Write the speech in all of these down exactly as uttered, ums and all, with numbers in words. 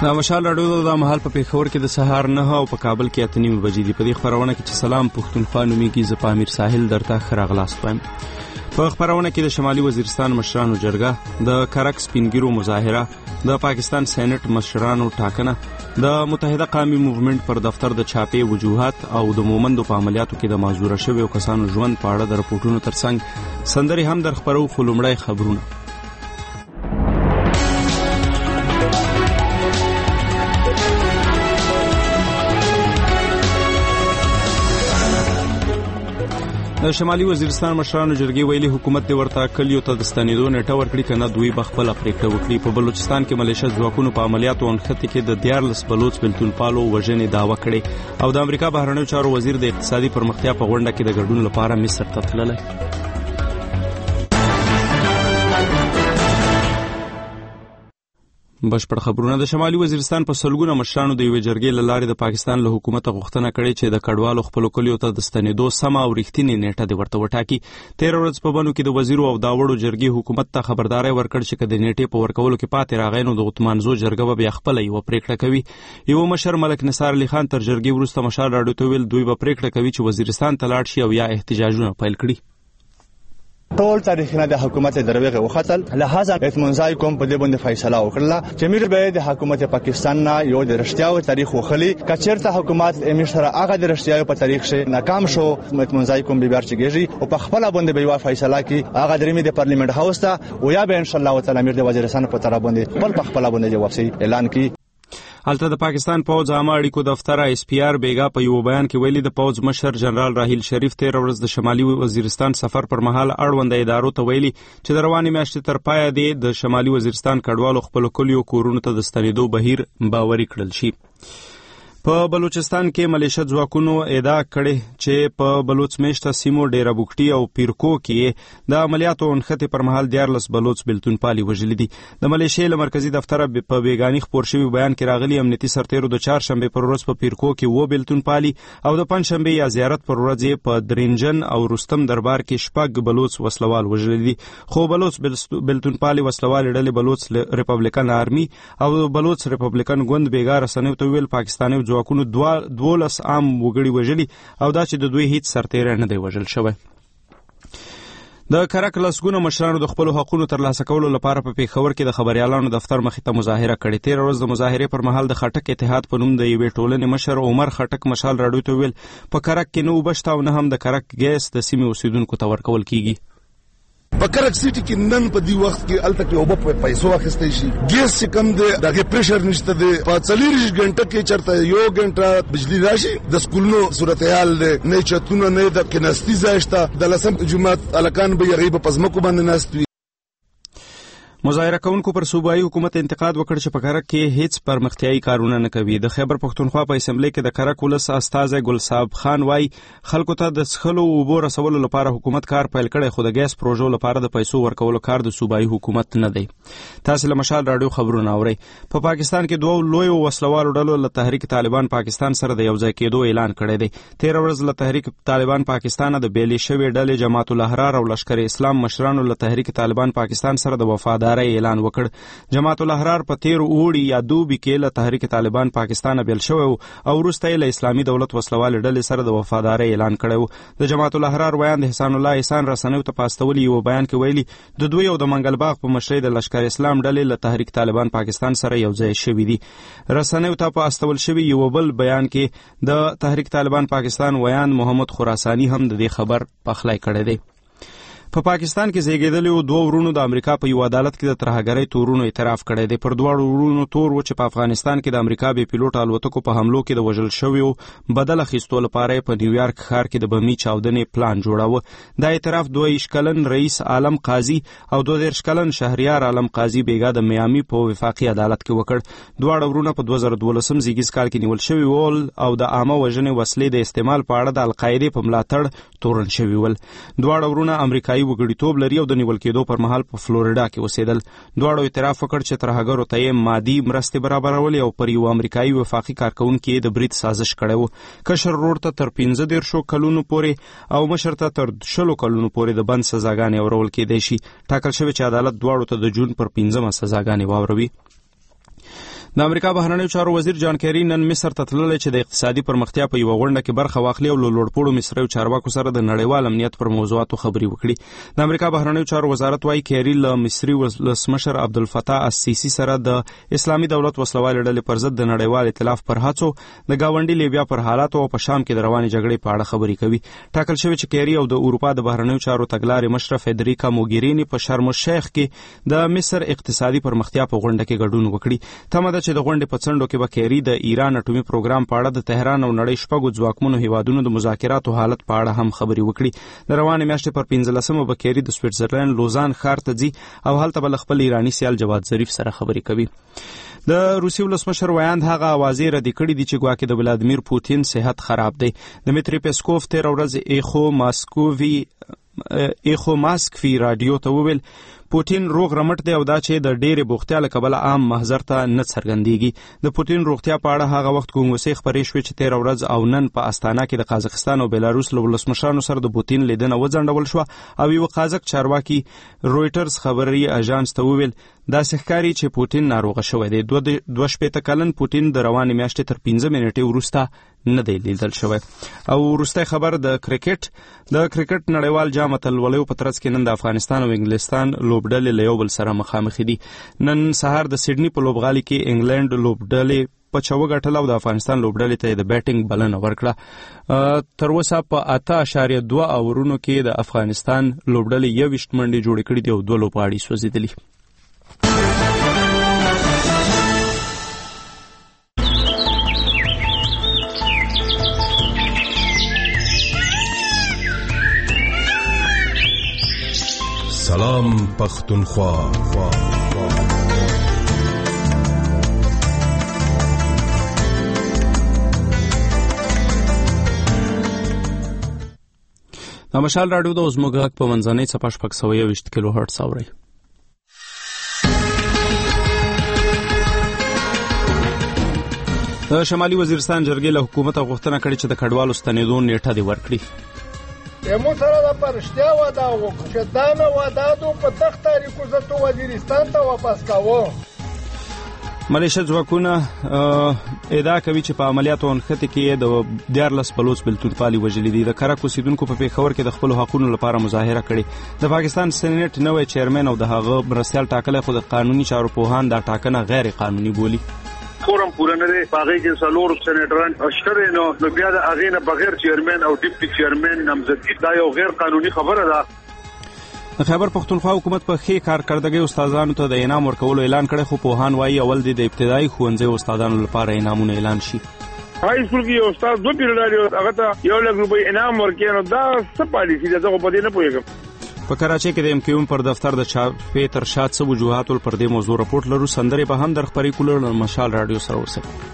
دا مشال راډیو د مهال په پیښور کې د سهار نه او په کابل کې اته نیمې بجې دي. په دې خبرونه کې چې سلام پښتونخوا نومیږي، زه په امیر ساحل درته ښه راغلاست وایم. په خبرونه کې د شمالي وزیرستان مشرانو جرګه، د کرک سپینګیرو مظاهره، د پاکستان سېنات مشرانو ټاکنه، د متحده قومي موومېنټ پر دفتر د چاپې وجوهات او د مومندو په عملیاتو کې د معذوره شویو کسانو ژوند په اړه د رپورټونو ترڅنګ سندرې هم در خپرو. خو لومړی خبرونه. د شمالي وزیرستان مشرانو جرګې ویلي حکومت د ورته کلیو ته د ستنېدو نیټه ورکړي کنه دوی به خپله پرېکړه وکړي. په بلوچستان کې ملیشه ځواکونو په عملیاتو او نښتې کې د دیارلس بلوچ بېلتون پالو وژنې دعوه کړې او د امریکا بهرنیو چارو وزیر د اقتصادي پرمختیا په غونډه کې د ګډون لپاره مصر ته تللی. بشپړ خبرونه. د شمالي وزیرستان په سلګونه مشرانو د یوې جرګې له لارې د پاکستان له حکومته غوښتنه کړې چې د کډوالو خپلو کلیو ته د ستنېدو سمه او رښتینې نیټه دې ورته وټاکي. تېره ورځ په بنو کې د وزیرو او داوړو جرګې حکومت ته خبرداری ورکړ چې که د نیټې په ورکولو کې پاتې راغی نو د غوتمانزو جرګه به بیا خپله یوه پرېکړه کوي. یوه مشر ملک نثار علي خان تر جرګې وروسته مشال راډیو ته ویل دوی به پرېکړه کوي چې وزیرستان ته لاړ شي او یا احتجاجونه پیل کړي. ټول تاریخونه د حکومت دروغه وختل، لہذا اطمینان کوم په دې باندې فیصله وکړه چې امیر به د حکومت پاکستان نه یو د رښتیاو تاریخ وخلی. کچېرته حکومت امیر سره هغه د رښتیاو په تاریخ شي ناکام شو، اطمینان کوم به برچګیږي او په خپل باندې به یو فیصله کی هغه درېمه د پارلیمنت هاوس ته او یا به ان شاء الله تعالی امیر د وزیرستان په طرف باندې خپل په خپل باندې جواب اعلان کی. هلته د پاکستان پوځ عامه اړیکو دفتر اس پی آر بیګا په یو بیان کې ویلي د پوځ مشر جنرال راحیل شریف تېره ورځ د شمالي وزیرستان سفر پر مهال اړونده ادارو ته ویلي چې د روانې میاشتې تر پایه دی د شمالي وزیرستان کډوالو خپلو کلیو کورونو ته د ستنېدو بهیر باوري کړل شي. په بلوچستان کې ملیشه ځواکونو ادعا کړې چې په بلوچ میشته سیمو ډیره بوکټي او پیرکو کې د عملیاتو او نښتې پر مهال دیارلس بلوچ بېلتون پالي وژلي دي. د ملیشې له مرکزي دفتره په بیګاني خپور شوي بیان کې راغلي امنیتي سرتیرو د چهارشنبې پر ورځ په پیرکو کې اووه بېلتون پالي او د پنجشنبې یا زیارت پر ورځ یې په درینجن او رستم دربار کې شپږ بلوچ وسلوال وژلي دي. خو بلوچ بېلتون پالي وسلوالې ډلې بلوچ ریپبلیکن آرمي او بلوچ ریپبلیکن ګوند بیګا رسنیو ته ویل پاکستاني ځواکونو دولس عام وګړي وژلي او دا چې د دوی هیڅ سرتیری نه دی وژل شوی. د کرک لسګونه مشرانو د خپلو حقونو ترلاسه کولو لپاره په پیښور کې د خبریالانو دفتر مخې ته مظاهره کړې. تېره ورځ د مظاهرې پر مهال د خټک اتحاد په نوم د یوې ټولنې مشر عمر خټک مشال راډیو ته ویل په کرک کې نه اوبه شته او نه هم د کرک ګیس د سیمې اوسیدونکو ته ورکول کیږي. په کرک سیټي کې نن په دې وخت کې الته کې اوبه په پیسو اخیستل شي، ګیس چې کم دی دغه پریشر نشته دی. په څلوېښت غنټه کې چرته یو غنټه بجلی راشي. د سکولونو صورتحال دی، نه چتونه نه د کناستي ځای شته. د لسم جمعات الکان به یې په پزمکو باندې ناست وي. مظاهره کوونکو پر صوبایي حکومت انتقاد وکړ چې په کرک کې هیڅ پرمختیایي کارونه نه کوي. د خیبر پښتونخوا په اسمبلی کې د کرک ولس استازی ګل صاحب خان وای خلکو ته د څښلو اوبو رسولو لپاره حکومت کار پیل کړی خو د ګیس پروژو لپاره د پیسو ورکولو کار د صوبایي حکومت نه دی. تاسو له مشال راډیو خبرونه اورئ. په پاکستان کې دوه لوی وسلوالو ډلو له تحریک طالبان پاکستان سره د یوځای کېدو اعلان کړی دی. تېره ورځ له تحریک طالبان پاکستان د بیلې شوې ډلې جماعت الاحرار او لشکر اسلام مشرانو له تحریک طالبان پاکستان سره د وفادارۍ اعلان وکړ. جماعت الاحرار په تیر اوړي یا دوبي کې له تحریک طالبان پاکستان بیل شوی او وروسته له اسلامي دولت وسلوال ډلې سره د وفادارۍ اعلان کړی. د جماعت الاحرار ویاند احسان الله احسان رسنیو ته پاستولی یو بیان کې ویلي د دوی او د منګل باغ په مشرۍ د لشکر اسلام ډلې له تحریک طالبان پاکستان سره یو ځای شوي دي. رسنیو ته پاستول شوی یو بل بیان کې د تحریک طالبان پاکستان ویاند محمد خراسانی هم د دې خبر پخلی کړی دی. په پاکستان کې زیږیدلو دوه ورونو د امریکا په یو عدالت کې د ترهګرۍ تورونو اعتراف کړی دی. پر دواړو ورونو تور و چې په افغانستان کې د امریکا بې پیلوټ الوتکو په حملو کې د وژل شویو بدل اخیستو لپاره په نیویارک ښار کې د بمي چاودنې پلان جوړاوه. دا اعتراف دوه ویشت کلن رئیس عالم قاضي او دوه دېرش کلن شهریار عالم قاضي بیګا د میامي په وفاقي عدالت کې وکړ. دواړه ورونه په دوه زره دولسم زیږیز کال کې نیول شوي ول او د عامه وژنې وسلې د استعمال په اړه د القاعدې په ملاتړ تورن شوي ول. دواړه ورونه امریکایي وګړیتوب لري او د نیول کېدو پر مهال په فلوریډا کې اوسېدل. دواړو اعتراف وکړ چې ترهګرو ته یې مادي مرستې برابرولې او پر یو امریکایي وفاقي کارکوونکي د برید سازش کړی و. کشر ورور ته تر پنځه دېرشو کلونو پورې او مشر ته تر شلو کلونو پورې د بند سزاګانې اورول کېدی شي. ټاکل شوی چې عدالت دواړو ته د جون پر پنځمه سزاګانې واوروي. د امریکا بهرنیو چارو وزیر جان کیری نن مصر ته تللی چې د اقتصادي پرمختیا په یوه غونډه کې برخه واخلي او له لوړپوړو مصریو چارواکو سره د نړیوال امنیت پر موضوعاتو خبرې وکړي. د امریکا بهرنیو چارو وزارت وايي کیری له مصري ولسمشر عبدالفتاح السیسی سره د اسلامي دولت وسلوالې ډلې پر ضد د نړیوال ائتلاف پر هڅو، د گاونډي لیبیا پر حالاتو او په شام کې د روانې جګړې په اړه خبرې کوي. ټاکل شوی چې کیری او د اروپا د بهرنیو چارو تګلارې مشره فدریکا موګیرینی په شرم الشیخ کې د مصر اقتصادي پرمختیا په غونډه کې ګډون وکړي. تمه ده چې د غونډې په څنډو کې به کیری د ایران اټومي پروګرام په اړه د تهران او نړۍ شپږو ځواکمنو هیوادونو د مذاکراتو حالت په اړه هم خبرې وکړي. د روانې میاشتې پر پنځلسمه به کیری د سویټزرلند لوزان ښار ته ځي او هلته به له خپل ایراني سیال جواد ظریف سره خبرې کوي. د روسي ولسمشر ویاند هغه اوازې ردې کړي دي چې ګواکې د ولادیمیر پوتین صحت خراب دی. دمیتری پیسکوف تېره ورځ ایخو ماسکووي ایخو ماسکوي راډیو ته وویل پوتین روغ رمټ دی او دا چې د ډېرې بوختیا له کبله عام محضر ته نه څرګندېږي. د پوتین روغتیا په اړه هغه وخت ګونګوسې خپرې شوې چې تېره ورځ او نن په استانا کې د قازقستان او بیلاروس له ولسمشرانو سره د پوتین لیدنه وځنډول شوه او یوه قازق چارواکي رویټرز خبري اژانس ته وویل داسې ښکاري چې پوتین ناروغه شوی دی. دوه شپېته کلن پوتین د روانې میاشتې تر پنځه منټې وروسته نه دی لیدل شوی. او وروستی خبر د کرکټ د کرکټ نړیوال جام اتلولیو په ترڅ کې نن د افغانستان او انګلستان لوبډلې له یو بل سره مخامخ دي. نن سهار د سیډني په لوبغالي کې انګلند لوبډلې په چوه ګټله او د افغانستان لوبډلې ته د بیټینګ بلنه ورکړه. تر اوسه په اته اشاریه دوه اورونو کې د افغانستان لوبډلې یوویشت منډې جوړې کړي دي او دوه لوبغاړي سوځېدلي. سلام پختونخوا. د مشال راډیو د زموږ غږ په منځنۍ څپه شپږ سوه یوویشت کیلو هرټز اورئ. د شمالي وزیرستان جرګې له حکومته غوښتنه کړې چې د کډوالو ستنېدو نیټه دې ورکړي. امو سره د پرشتیا واده وکړو چې دا نه واده دو په تخت تاریخو زتو وزیرستان ته واپس کاوه. ملیشه ځواکونه ادعا کوي چې په عملیاتو نښتې کې د دیارلس بلوچ بلتون پالي وژلي دي. د کرک اوسیدونکو په پېښور کې د خپلو حقونو لپاره مظاهره کړې. د پاکستان سینټ نوی چیرمن او د هغه مرستیال ټاکلی خو د قانوني چارو پوهان دا ټاکنه غیر قانوني بولي. فورم پوره نه دی باغې کې څلور سېنیټران اشتره نو نو بیا د هغې نه بغیر چیرمن او ډیپټي چیرمن نامزدګي دا یو غیر قانوني خبره ده. د خیبر پښتونخوا حکومت په ښې کارکردګۍ استادانو ته د انعام ورکولو اعلان کړی خو پوهان وایي اول دې د ابتدایي ښوونځیو استادانو لپاره انعامونه اعلان شي. هاي سکول کې یو استاد دوه پیریډ لري هغه ته یو لک روپۍ انعام ورکړي نو دا څه پالیسي ده زه خو په دې نه پوهېږم. په کراچۍ کې د ام کیو ام پر دفتر د چاپې تر شا څه وجوهاتو پر دې موضوع راپورټ لرو. سندرې به هم در خپرې کولو له مشال راډیو سره اوسئ.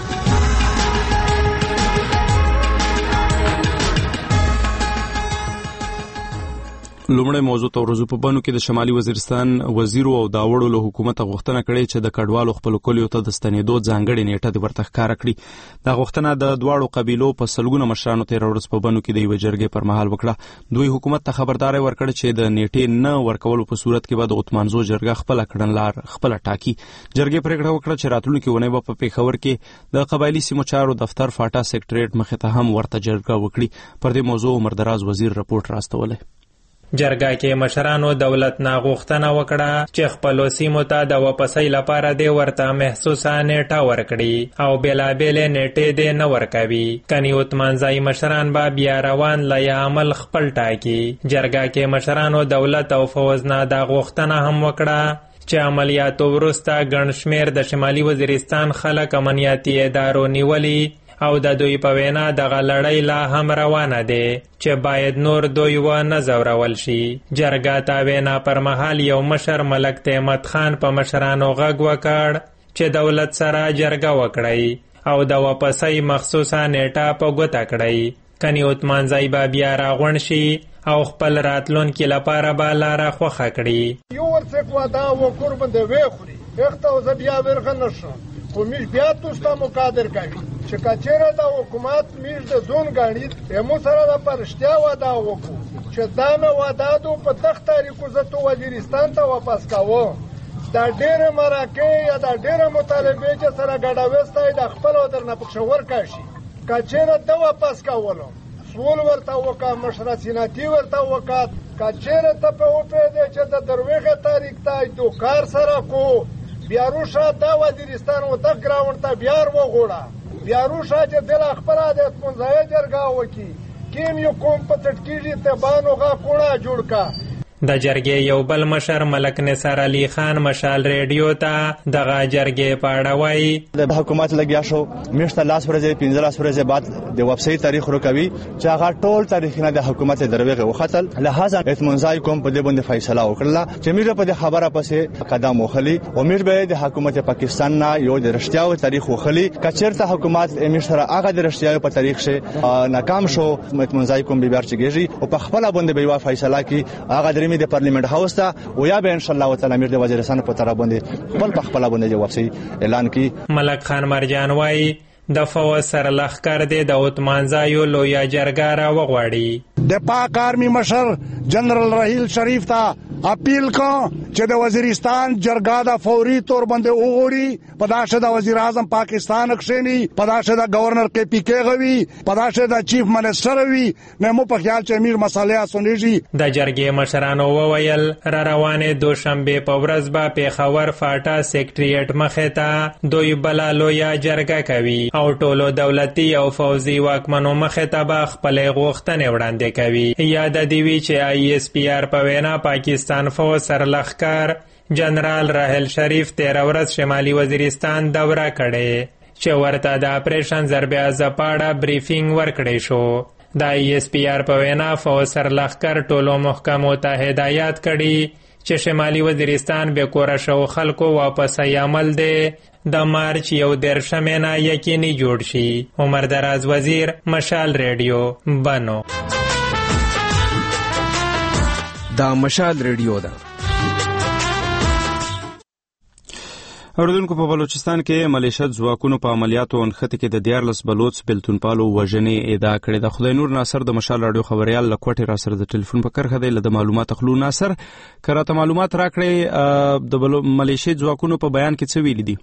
لومړی موضوع ته ورځو. په بنو کې د شمالي وزیرستان وزیرو او داوړو له حکومته غوښتنه کړې چې د کډوالو خپلو کلیو ته د ستنېدو ځانګړې نیټه دې ورته ښکاره کړي. دا غوښتنه د دواړو قبیلو په سلګونه مشرانو تېره ورځ په بنو کې د یوې جرګې پر مهال وکړه. دوی حکومت ته خبرداری ورکړه چې د نیټې نه ورکولو په صورت کې به د اتمانزو جرګه خپله کړنلار خپله ټاکي. جرګې پرېکړه وکړه چې راتلونکې اونۍ به په پېښور کې د قبایلي سیمو چارو دفتر فاټا سیکټریټ مخې ته هم ورته جرګه وکړي. پر دې موضوع عمردراز وزیر رپورټ راستولی. جرګه کې مشرانو دولت نه غوښتنه وکړه چې خپلو سیمو ته د واپسۍ لپاره دې ورته محسوسه نیټه ورکړي او بېلابېلې نیټې دې نه ورکوي. کني اتمانځای مشران به بیا روان له عمل خپل ټاکي. جرګه کې مشرانو دولت او فوز نه دا غوښتنه هم وکړه چې عملیاتو وروسته ګڼ شمېر د شمالي وزیرستان خلک امنیتي ادارو نیولي او د دوی په وینا دغه لړۍ لا هم روانه دی چې باید نور دوی ونه ځورول شي. جرګه ته وینا پر مهال یو مشر ملک تحمد خان په مشرانو غږ وکړ چې دولت سره جرګه وکړئ او د واپسۍ مخصوصه نیټه په ګوته کړئ. کني اتمانځای به بیا راغونډ شي او خپل راتلونکي لپاره به لاره خوښه کړي. یو ورڅک واده وکړ باندې وخوري اخته زه بیا ورغه نشم خو میش بیا توستا مقادر کوي چې کچېره د حکومت میش د زون ګاڼي امو سره د پرشتیا واده وکړو چې دا نه واده دو په تخت تاریخو زتو وزیرستان ته واپس کاوه. دا ډېرې مرکې یا دا ډېره مطالبې چې سره ګډه وستی د خپلو درنه پکښې ورکړي که چېرې ده واپس کولو سول ورته وکړه مشره سیناتي ورته وکړه که چېرې ته پرې وپوهېدې چې د درویغې تاریخ ته دو کار سره کو بیا روشه دا وزیرستان و دغ ګراونډ ته بیا وغوړه بیا روشه چې دله خپله د اتمنځایه جرګه وکړي کیم یو کوم په څټ کېږي ته بانوغه کوڼه جوړ کا د جرګې یو بل مشر ملک نثار علي خان مشال ریډیو ته دغه جرګې په اړه وایي د حکومت لګیا شو میاشته لاس ورځې پنځه لاس ورځې بعد د ویبسایټ تاریخ ورکوي چې هغه ټول تاریخونه د حکومت دروغه وختل لہذا اتمنځای کوم په دې باندې فیصله وکړه چې موږ په خبره پسې قدم وخلی او موږ به د حکومت پاکستان نه یو د رښتیاو تاریخ وخلی کچرته حکومت امیر سره هغه د رښتیاو په تاریخ شه ناکام شو اتمنځای کوم به برچګیږي او په خپل باندې به یو فیصله کی هغه د پارلیمنت هاوس ته او یا به ان شاء الله تعالی امیر د وزیرستان په طرف باندې خپل په خپل باندې جواب اعلان کی ملک خان مرجان وایي د فوج سره لښکر دی د اتمانځایو لویه جرګه را وغواړي د پاک آرمی مشر جنرال رحیل شریف ته اپیل کوم چې د وزیرستان جرګه د فوري تور باندې وغوړي پداشه د وزیر اعظم پاکستان کښینی پداشه د گورنر کې پی کې غوي پداشه د چیف منسٹر وي نو مو په خیال چې امیر مسالې اسونېږي د جرګې مشرانو وویل را روانې دوشنبه په ورځ به پیښور فاټا سیکریټریټ مخې ته دوی بله لویه جرګه کوي او ټولو دولتي او فوزي واکمنو مخې ته به خپلې غوښتنې وړاندې کوي یاد دې وي چې آی ایس پی آر په وینا پاکستان فوج سره لښکر جنرال راحل شریف تیره ورځ شمالي وزیرستان دوره کړې چې ورته د اپریشن ضرب عضب په اړه بریفینګ ورکړی شو د آی ایس پی آر په وینا فوج سره لښکر ټولو محکمو ته هدایات کړي چې شمالي وزیرستان بې کوره شوو خلکو واپسۍ عمل دی د مارچ یو دېرشمې نه یقیني جوړ شي. عمر دراز وزیر، مشال ریډیو، بنو. دا مشال ریډیو ده. اوردونکو په بلوچستان کې ملیشت ځواکونو په عملیاتو انخته کې د دیارلس بلوچ بلتونپالو وژنې ادعا کړې ده. خدای نور ناصر د مشال رادیو خبريال لکوټي را سره د ټلیفون په کرخه دی له معلومات خلو. ناصر کراته معلومات راکړې د ملیشت ځواکونو په بیان کې څه ویل دي؟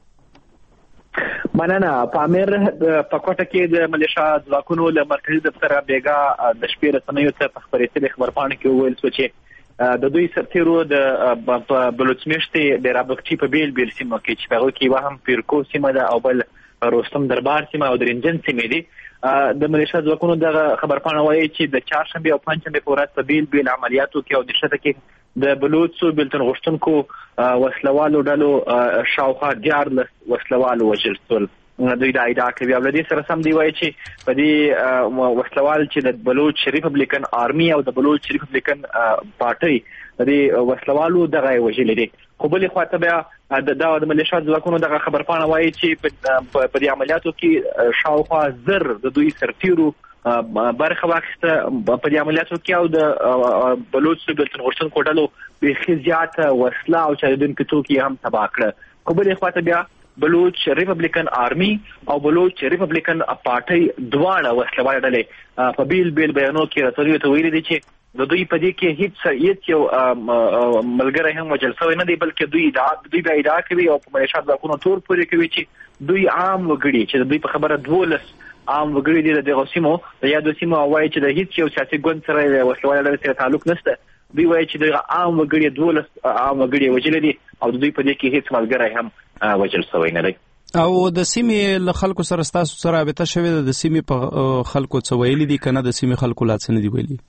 مننه. پامیر په کوټه کې د ملیشا ځواکونو له مرکزي دفتر بیګا د شپې رسنیو ته په خبرېدلې خبرپاڼه کې وویل چې د دوی سرتیرو د بلوچ میشتې د رابطي په بیل بیل سیمو کې چې هغه کې وهم پیرکو سیمه ده او بل روستم دربار سیمه او درنجن سیمه دي. د ملیشا ځواکونو د خبرپاڼه وایي چې د چهارشنبه او پنځشنبه په ورځ په بیل بیل عملیاتو کې او د شته کې د بلوچو بلتون غشتونکو وسلوالو ډلو شاوخوا دیارلس وسلوالو وژل شول. دوی دا ادعا کوي. او لدې سره سم دی وایي چې په دې وسلوال چې د بلوچ ریپبلیکن آرمي او د بلوچ ریپبلیکن پارټي د دې وسلوالو دغه وژل دي. خو بلې خواته بیا د د ملیشا ځواکونو دغه خبرپاڼه وایي چې په دې عملیاتو کې شاوخوا زر د دوی سرتیرو برخه واخیسته په دې عملیاتو کې او د بلوچ بلتون غشتونکو ډلو بیخي زیاته وسله او چاودونکي توکي هم تباه کړه. خو بلې خواته بیا بلوچ ریپبلیکن آرمی او بلوچ ریپبلیکن پارټي دواړه وسلوال ډلې په بیل بیل بیانو کې راټولې ته ویلي دي چې د دوی په دې کې هیڅ هیڅ یو ملګری هم وژل شوی نه دی، بلکې دوی دا دوی دا ادعا کوي او په ملیشا ځواکونو تور پورې کوي چې دوی عام وګړي چې د دوی په خبره دولس عام وګړي دي د دغه سیمو د یادو سیمو وایي چې د هیڅ یو سیاسي ګوند سره وسلوال ډلې سره تعلق نشته. دوی وایي چې د عام وګړي دولس عام وګړي وژل دي او دوی په دې کې هیڅ ملګری هم وژل شوی نه دی. او د سیمې له خلکو سره ستاسو سره رابطه شوې ده؟ د سیمې په خلکو څه ویلي دي که نه د سیمې خلکو لا څه نه دي ویلي؟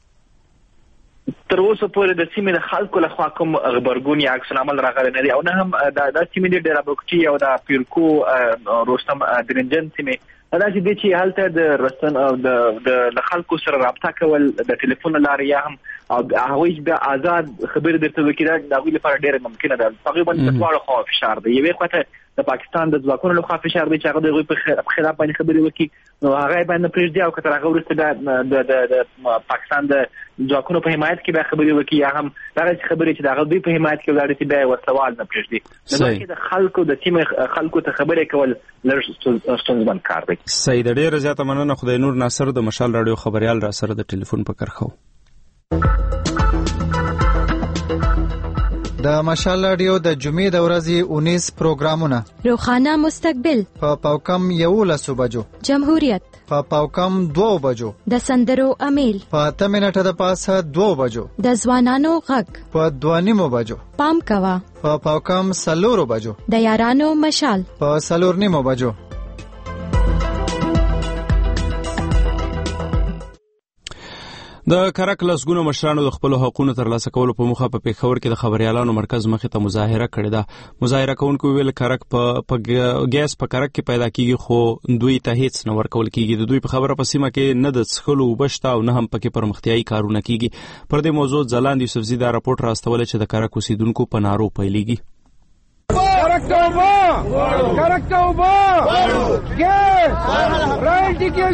تر اوسه پورې د سیمې د خلکو لخوا کوم غبرګون یا عکس العمل راغلی نه دی او نه هم د سیمې د ډیرابوکټي او د پیرکو روستم درنجن سیمې دا چې دی چې هلته د رسن او د خلکو سره رابطه کول د ټلیفون لارې یا هم او هغوی بیا آزاد خبرې درته وکړي د هغوی لپاره ډېره ممکنه ده. هغوی باندې دواړو خوا فشار دی. یوې خواته د پاکستان د ځواکونو لخوا فشار دی چې هغه د هغوی په خلاف باندې خبرې وکړي، نو هغه یې باید نه پرېږدي او که تر هغه وروسته د پاکستان د ځواکونو په حمایت کې بیا خبرې وکړي یا هم دغسې خبرې چې د هغه دوی په حمایت کې ولاړې چې بیا یې وسلوال نه پرېږدي. نو دا چې د خلکو د سیمې خلکو ته خبرې کول لږ ستونزمن کار دی. صحیح ده. ډېره زیاته مننه. خدای نور ناصر د مشال راډیو خبريال را سره د ټلیفون په کرخو. د مشال رادیو د جمعې د ورځې اونیس پروګرامونه: روخانه مستقبل په پاوکم یولس بجو، جمهوریت په پاوکم دو بجو، د سندرو امیل په اته منټه د پاسه دو بجو، د ځوانانو غږ په دوه نیمو بجو، پام کوا په پاوکم سلورو بجو، د یارانو مشال په سلور نیمو بجو. د کرک لسګونو مشرانو د خپل حقوقو ترلاسه کولو په موخه په پیښور کې د خبريالانو مرکز مخې ته مظاهره کړې ده. مظاهره کوونکو ویل کرک په ګیس په کرک کې پیدا کیږي خو دوی ته هیڅ نه ورکول کیږي. د دوی په خبره په سیمه کې نه د څښلو وبشته او نه هم پکې پرمختیايي کارونه کیږي. پر دې موضوع ځلاند یوسفزي دا راپورټ راستول چې د کرک اوسیدونکو په نارو پیلېږي. کرک توبه کرک توبه ګیس رایټ کې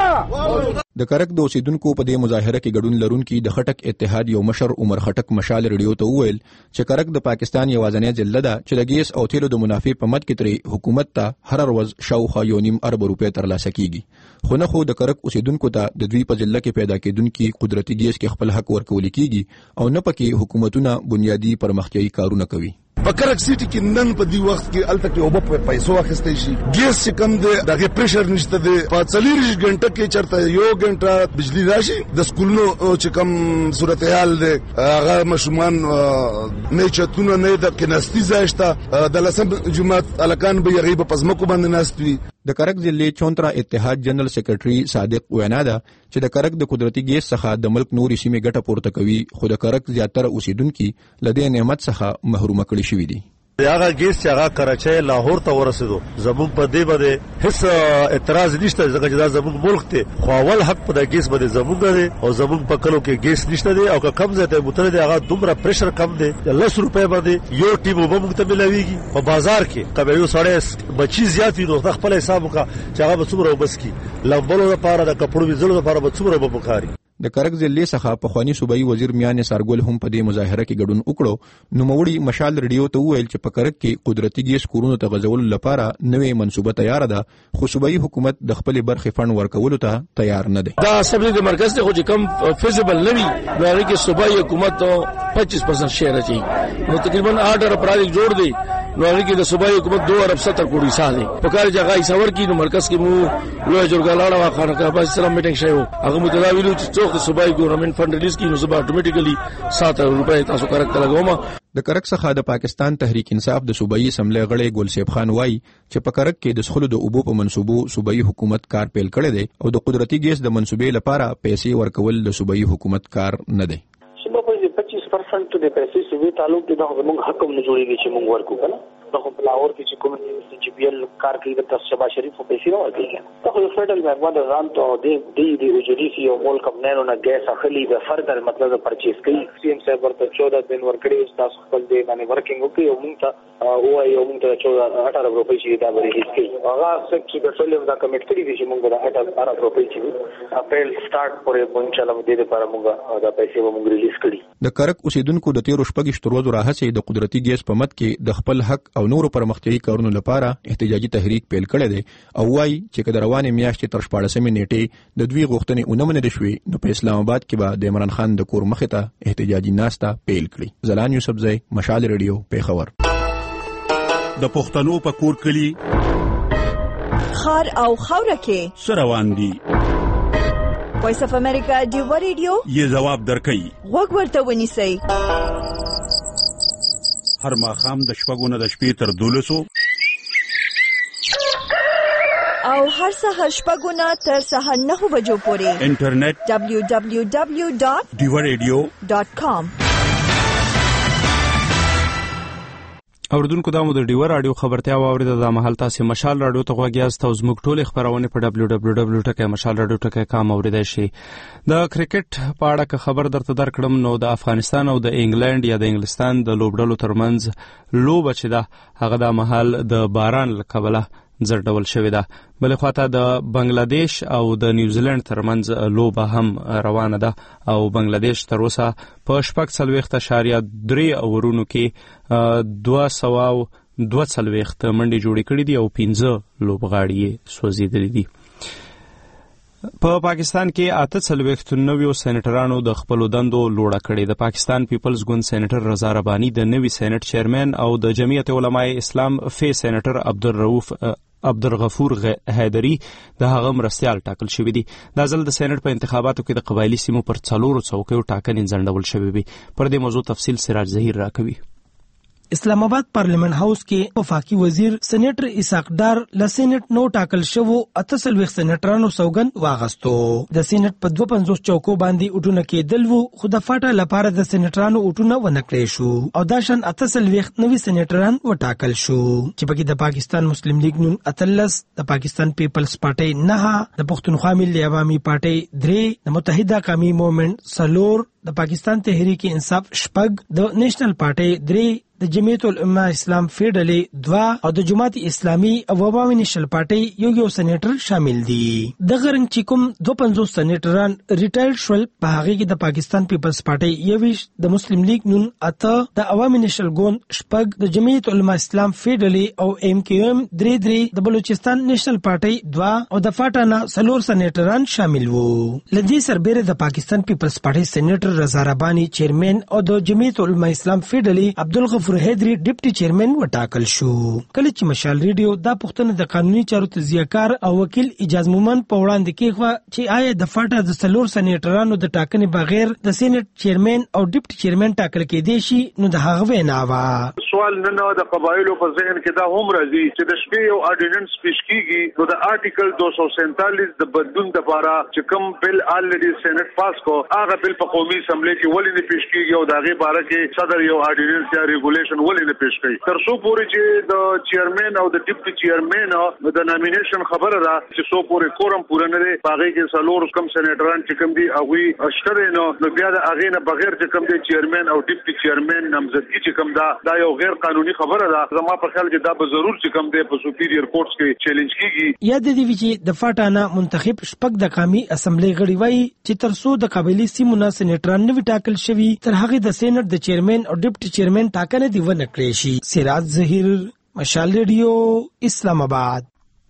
زفا. د کرک د اوسیدونکو په دې مظاهره کې ګډون لرونکي د خټک اتحاد یو مشر عمر خټک مشال ریډیو ته وویل چې کرک د پاکستان یوازینی ضلع ده چې د ګیس او تیلو د منافع په مد کې ترې حکومت ته هر ورځ شاوخوا یو نیم ارب روپۍ ترلاسه کیږي. خو نه خو د کرک اوسیدونکو ته د دوی په ضلع کې پیدا کېدونکي قدرتي ګیس کې خپل حق ورکول کیږي او نه پکې حکومتونه بنیادی پرمختیايي کارونه کوي. په کرک سیټي کې نن په دې وخت کې الته کې اوبه په پیسو اخیستې شي، ګیس چې کم دی دغه پریشر نشته دی. په څلوریش غنټه کې چرته یو غنټه بجلی راشي. د سکولونو چې کم صورتحال دی هغه مشمان نه چتونه نه د کناستي زاشته د لسم جمعات الکان به یغیب پزمکو باندې ناستوي. د کرک ضلع چونترا اتحاد جنرال سیکریټري صادق وینا ده چې د کرک د قدرتي ګیس څخه د ملک نوري سیمې ګټه پورته کوي، خو د کرک زیاتره اوسیدونکو لدې نعمت څخه محروم کړي شوي دي. هغه ګیس چې هغه کراچۍ لاهور ته ورسېدو زموږ په دې باندې هیڅ اعتراض نشته ځکه چې دا زموږ ملک دی، خو اول حق په دې ګیس باندې زموږ دی او زموږ په کلو کې ګیس نشته دی او که کم ځای بوتل دی هغه دومره پریشر کم دی لس روپۍ باندې یو ټیب اوبه موږ ته ملاویږي. په بازار کې که یو سړی بچي زیات وي نو خپل حساب وکړه چې هغه به څومره اوبه څښي، لمبلو لپاره د کپړو ویزلو لپاره به څومره اوبه پکاري. د کرک ضلع څخه پخوانی صوبایي وزیر میان سارګل هم په دې مظاهره کې ګډون وکړو. نوموړي مشال ریډیو ته وویل چې په کرک کې قدرتي ګیس کورونو ته غځولو لپاره نوې منصوبه تیار ده، خو صوبایي حکومت د خپل برخې فند ورکولو ته تیار نه دی. دا اسمبلی د مرکز ته خو چې کم فیزیبل نه وي نو هغه کې صوبایي حکومت پچیس پرسنټ شیر اچي نو تقریبا آٹھ ارب پروجیکټ جوړ دی نو هغه کې د صوبایي حکومت دو ارب ستر کروڑ حصہ دی. په کار جگہ ایسور کې نو مرکز کې مو لوی جرګالاړه واخانه کا بس سلام میټینګ شوی هغه متداویلو چې څوک صوبایي ګورنمنت فند ریلیز کی نو زبا اتوماتیکلی سات روپے تاسو کرک لګوم. د کرک څخه د پاکستان تحریک انصاف د صوبایي اسمبلی غړی ګلسیب خان وای چې په کرک کې د سخلو د اوبو په منصوبو صوبایي حکومت کار پیل کړی دی او د قدرتي ګیس د منصوبې لپاره پیسې ورکول د صوبایي حکومت کار نه دی. شبه په پچیس پرسنټ د پیسې سوي تعلق د موږ حق هم نه جوړیږي چې موږ ورکو کنه. د خپل اور کې چې کوم چې بي ال کار کوي د شبا شریف په پیسې نه ورکوي. ته خو فدرال حکومت ځان ته د دې د وجودي او ملک نه نه ګیس اخلي د فردر مطلب پرچیز کوي. سی ام صاحب ورته چودہ دن ورکړي تاسو خپل دې باندې ورکینګ وکړي او موږ ته او یو موږ ته چودہ اٹھ ارب روپۍ چې دا به ریلیز کړي. هغه څه چې پټرولیم دا کمیټ کړی دي چې موږ د اٹھ ارب روپۍ چې اپریل سٹارټ پورې په ان شاء الله دې لپاره موږ دا پیسې به موږ ریلیز کړي. د کرک اوسیدونکو د تیر شپږ ورځو راهڅې د قدرتي ګیس په مد کې د خپل حق او نورو پرمختیايي کارونو لپاره احتجاجي تحریک پیل کړی دی او وايي چې کله روانې میاشتې تر شپاړسمې نیټې د دوی غوښتنې ونه منل شوې نو په اسلام آباد کې به د عمران خان د کور مخې ته احتجاجي ناسته پیل کړي. زلان یوسفزی، مشال ریډیو، پیښور. د پښتنو په کور کلی خار او خوره کې سروان دي. وایس اف امریکا دیو ریډیو یې جواب درکړي. وګ ورته ونیسئ. هر ماښام د شپږو نه د شپې تر دولسو او هر سهار شپږو نه تر سهار نهو بجو پورې انټرنیټ دبلیو دبلیو دبلیو ډاٹ دیو ریډیو ډاٹ کام. اوردونکو دا مو د ډیور رادیو خبرتیا واوریده. د مهال تاسو مشال رادیو ته غوږی یاست او زموږ ټول خبرونه په دبلیو دبلیو دبلیو ډاٹ مشال رادیو ډاٹ کام اوریدای شئ. د کرکټ په اړه خبر درته درکړم نو د افغانستان او د انګلند یا د انګلستان د لوبډلو ترمنځ لوب چې دا هغه د مهال د باران لکبله زړډول شوې ده. بلې خواته د بنگلاديش او د نیوزیلند ترمنځ لوبه هم روانه ده او بنگلاديش تر اوسه په شپږ څلوېښت اعشاریه درې اورونو کې دوه سوه دوه څلوېښت منډې جوړې کړې دي او پنځه لوبغاړي یې سوځېدلي دي. په پاکستان کې اته څلوېښت نویو سېنیټرانو د خپلو دندو لوړه کړې. د پاکستان پیپلز ګوند سېنیټر رضا رباني د نوي سېنیټ چیرمن او د جمعیت علماء اسلام فی سېنیټر عبدالرؤف عبدالغفور حیدري د هغه مرستیال ټاکل شوي دي. دا ځل د سېنیټ په انتخاباتو کې د قبایلي سیمو پر څلورو څوکیو ټاکنې ځنډول شوې وي. پر دې موضوع تفصیل سراج ظهیر راکوي. اسلام آباد پارلیمنت هاوس کې وفاقي وزیر سېنیټر اسحاق ډار له سېنیټ نو ټاکل شوو اته څلوېښت سېنیټرانو سوګند واغستو. د سېنیټ په دوه پنځوس چوکو باندې اټونه کېدل وو، خو د فاټا لپاره د سېنیټرانو اټونه ونه کړی شو او دا شان اته څلوېښت نوي سېنیټران وټاکل شو چې پکې د پاکستان مسلم لیگ نون اتلس، د پاکستان پیپلز پارټي نه، د پښتونخوا ملي عوامي پارټي درې، د متحده قومي موومېنټ څلور، د پاکستان تحریک انصاف شپږ، د نېشنل پارټي درې، د جمعیت العلماء اسلام فېډرالي دوه او د جماعت اسلامي او عوامي نېشنل پارټي یو یو سېنیټر شامل دي. د غرنګ چې کوم دوه پنځوس سېنیټران ریټایر شول په هغه کې د پاکستان پیپلز پارټي یوویشت، د مسلم لیگ نون اته، د عوامي نېشنل ګوند شپږ، د جمعیت العلماء اسلام فېډرالي او ایم کیو ایم درې درې، د بلوچستان نېشنل پارټي دوه او د فاټا نه څلور سېنیټران شامل وو. لدې سربېره د پاکستان پیپلز پارټي سېنیټر رضا رباني چیرمن او د جمعیت العلماء اسلام فېډرالي عبدالغفور حیدري ډیپټي چیرمن وټاکل شو. کله چې مشال ریډیو دا پوښتنه د قانوني چارو تجزیه‌کار او وکیل اجاز مومن په وړاندې کېښوه چې آیا د فاټا د څلور سېنیټرانو د ټاکنې بغیر د سېنیټ چیرمن او ډیپټي چیرمن ټاکل کېدای شي، نو د هغه وینا وه. سوال نه نه د قبایلو په ذهن کې دا هم راځي چې د شپې یو آرډیننس پیش کیږي، نو د آرټیکل دو سو سینتالیس د بدلون لپاره چې کوم بل آلریډي سېنیټ پاس کو، هغه بل په قومي اسمبلی کې ولې نه پیش کیږي او د هغې باره کې صدر یو آرډیننس یا ریګولیشن ولې نه پیش کوي. تر څو پورې چې د چیرمن او د ډیپټي چیرمن د نامینیشن خبره ده چې څو پورې کورم پوره نه دی، هغه کې څلور کم سېنیټران چې کوم دي هغوی شته نو نو بیا د هغې نه بغیر چې کوم دی چیرمن او ډیپټي چیرمن نامزدګي چې کوم ده دا یو غیر قانوني خبره ده. زما په خیال کې دا به ضرور چې کوم دی په سوپیریور کورټس کې چیلنج کیږي. یاد دی چې د فاټا نه منتخب شپږ د قومي اسمبلی غړي وایي چې تر څو د قبایلي سیمو نه سېنیټران نه وي ټاکل شوي، تر هغې د سېنیټ د چیرمن او ډیپټي چیرمن ټاکنه دی ونه کړی شي. سراج ظهیر، مشال ریډیو، اسلام آباد.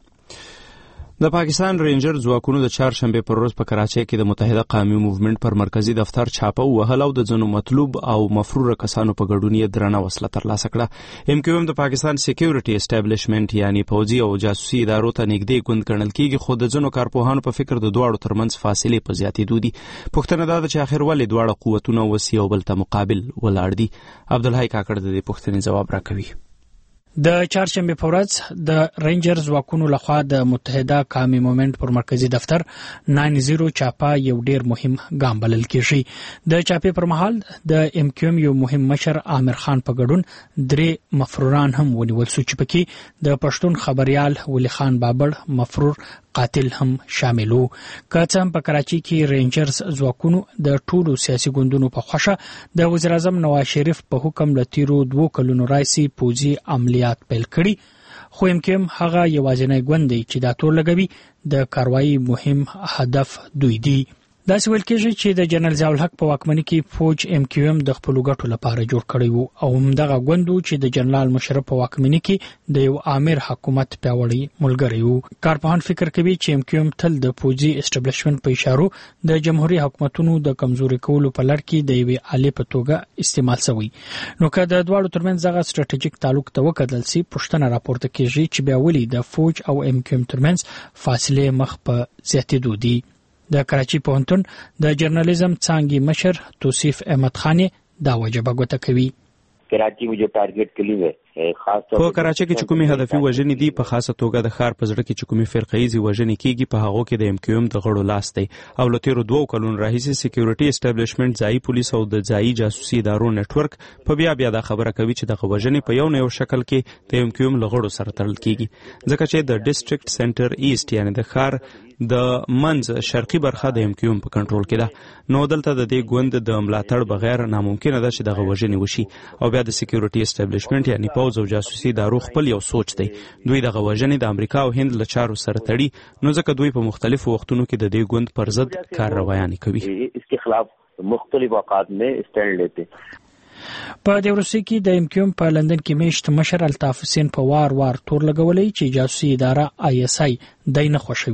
د پاکستان رینجر ځواکونو د چهارشنبه پر ورځ په کراچۍ کې د متحده قومي موومېنټ پر مرکزی دفتر چاپه وهل او د ځینو مطلوب او مفروره کسانو په ګډون یې درنه وسله ترلاسه کړه. ایم کیو ایم د پاکستان سکیورټي اسټابلیشمنت یعنی پوځي او جاسوسي ادارو ته نږدې ګوند ګڼل کېږي، خو د ځینو کارپوهانو په فکر د دواړو ترمنځ فاصلې په زیاتېدو دي. پوښتنه دا ده چې آخر ولې دواړه قوتونه اوس یو بل ته مقابل ولاړ دي. عبدالحی کاکړ د دې پوښتنې ځواب راکوي. د چهارشنبه په ورځ د رینجر ځواکونو لخوا د متحده قومي موومېنټ پر مرکزی دفتر نهه چاپه یو ډیر مهم ګام بلل کېږي. د چاپې پر مهال د ایم کیو ایم یو مهم مشر عامر خان په ګډون درې مفروران هم ونیول شو چې پکې د پښتون خبريال ولی خان بابړ مفرور قاتل هم شامل وو. که څه هم په کراچۍ کې رینجرز ځواکونو د ټولو سیاسي ګوندونو په خوښه د وزیر اعظم نواز شریف په حکم له تیرو دوو کلونو راهیسې پوځي عملیات پیل کړي، خو ایم کیو ایم هغه یوازینی ګوند دی چې دا تور لګوي د کاروایي مهم هدف دوی دی. داسې ویل کېږي چې د جنرال ضیاء الحق په واکمنۍ کې فوج ایم کیو ایم د خپلو ګټو لپاره جوړ کړی وو او همدغه ګوند و چې د جنرال مشرف په واکمنۍ کې د یو آمر حکومت پیاوړی ملګری وو. کارپوهان فکر کوي چې ایم کیو ایم تل د پوځي اسټابلیشمنت په اشارو د جمهوریت حکومتونو د کمزوري کولو په لړ کې د یوې آلې په توګه استعمال شوی. نو که د دواړو ترمنځ دغه سټراټیژیک تعلق ته وکتل شي، پوښتنه راپورته کېږي چې بیا ولې د فوج او ایم کیو ایم ترمنځ فاصلې مخ په زیاتېدو دي. د کراچۍ پوهنتون د جرنالیزم څانګې مشر توصیف احمد خان دا وجبه ګوته کوي. کراچی में जो टारगेट के लिए په کراچۍ کې چې کومې هدفي وژنې دي، په خاصه توګه د ښار په زړه کې چې کومې فرقه‌یزې وژنې کېږي، په هغو کې د ایم کیو ایم د غړو لاس دی او له تېرو دوو کلونو راهیسې سکیورټي اسټابلیشمنټ، ځایي پولیس او د ځایي جاسوسي ادارو نیټورک په بیا بیا دا خبره کوي چې دغه وژنې په یو نه یو شکل کې د ایم کیو ایم له غړو سره تړل کېږي، ځکه چې د ډسټرکټ سنټر ایست یعنی د ښار د منځ شرقي برخه د ایم کیو ایم په کنټرول کې ده. نو دلته د دې ګوند د ملاتړ بغیر ناممکنه ده چې دغه وژنې وشي او بیا د سکیورټي اسټابلیشمنټ یعنی پوځ او جاسوسي ادارو خپل یو سوچ دی. دوی دغه وژنې د امریکا او هند له چارو سره تړي، نو ځکه دوی په مختلفو وختونو کې د دې ګوند پر ضد کارروایانې کوي. اسکے خلاف مختلف اوقات میں اسټینډ لیتے. په د روسي کې د ایم کیو ایم په لندن کې میشت مشر الطاف حسین په وار وار تور لګولې چې جاسوسي اداره آی اس آی دای نه خوشوي.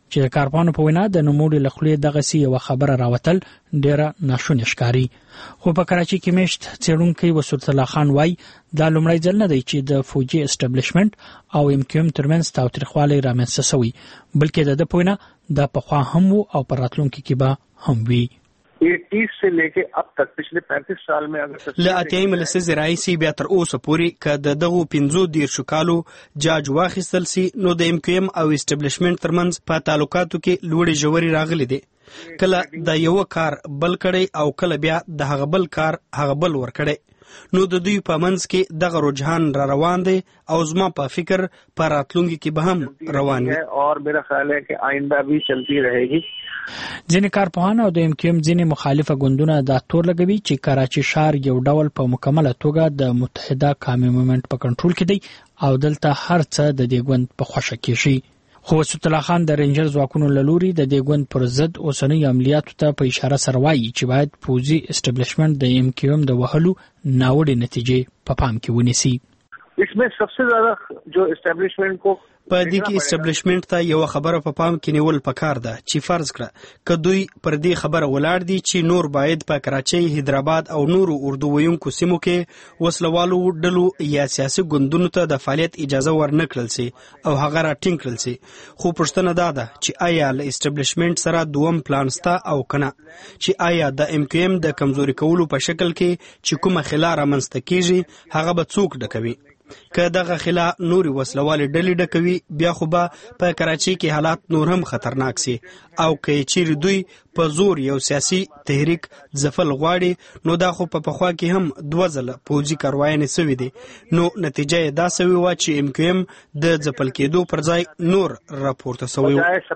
چې د کارپانو په وینا د نوموړي له خولې دغسې یوه خبره راوتل ډیره ناشونې ښکاري. خو په کراچي کې میشت څېړونکی وسورت الله خان وایي دا لومړی ځل نه دی چې د فوجي اسټابلیشمنټ او ام کیو ام ترمنځ تاوتریخوالی رامنځته شوی، بلکې د ده په وینا دا پخوا هم و او په راتلونکي کې به هم وي. اٹھاسی سے لے کے اب تک پچھلے پینتیس سال میں اگر له اتیایمه لسیزې راهیسې بیا تر اوسه پورې که د دغو پنځو دیرشو کالو جاج واخیستل سي نو د ام کیو ام او اسټابلیشمنټ ترمنځ په تعلقاتو کې لوړې ژورې راغلي دي. کله د یو کار بل کړی او کله بیا د هغه بل کار هغه بل ور کړی، نو د دوی په منځ کې دغه رجحان را روان دی او زما په فکر په راتلونکي کې به هم روان وي اور میرا خیال ہے کہ آئندہ بھی چلتی رہے گی. ځینې کارپوهان او د ام کیو ام ځینې مخالفه ګوندونه دا تور لګوي چې کراچي ښار یو ډول په مکمله توګه د متحده قومي مومنټ په کنټرول کې دی او دلته هر څه د دې ګوند په خوښه کېږي. خو وسورت الله خان د رینجر ځواکونو له لوري د دې ګوند پر ضد اوسنیو عملیاتو ته په اشاره سره وایي چې باید پوځي اسټابلیشمنټ د ام کیو ام د وهلو ناوړې نتیجې په پام کې ونیسي. اس میں سب سے زیادہ جو اسټابلیشمنٹ کو په دې کې اسټابلیشمنټ ته یو خبره په پام کې نیول پکار ده چې فرض کړه که دوی پر دې خبره ولاړ دي چې نور باید په کراچۍ، حیدرآباد او نورو اردو ویونکو سیمو کې وسلوالو ډلو یا سیاسي ګوندونو ته د فعالیت اجازه ورنه کړل سي او هغه راټینګ کړل سي. خو پوښتنه دا ده چې آیا له اسټابلیشمنټ سره دوم پلان سته او کنه، چې آیا د ام کیو ایم د کمزوري کولو په شکل کې چې کومه خلا رامنځته کیږي هغه به څوک ډکوي. که دغه خلا نوري وسلوالې ډلې ډکوي بیا خو به په کراچۍ کې حالات نور هم خطرناک سي، او که چیرې دوی په زور یو سیاسي تحریک ځپل غواړي نو دا خو په پخوا کې هم دوه ځله پوځي کاروایانې سوي دي، نو نتیجه یې دا سوي وه چې ام کیو ایم د ځپل کېدو پر ځای نور راپورته سوی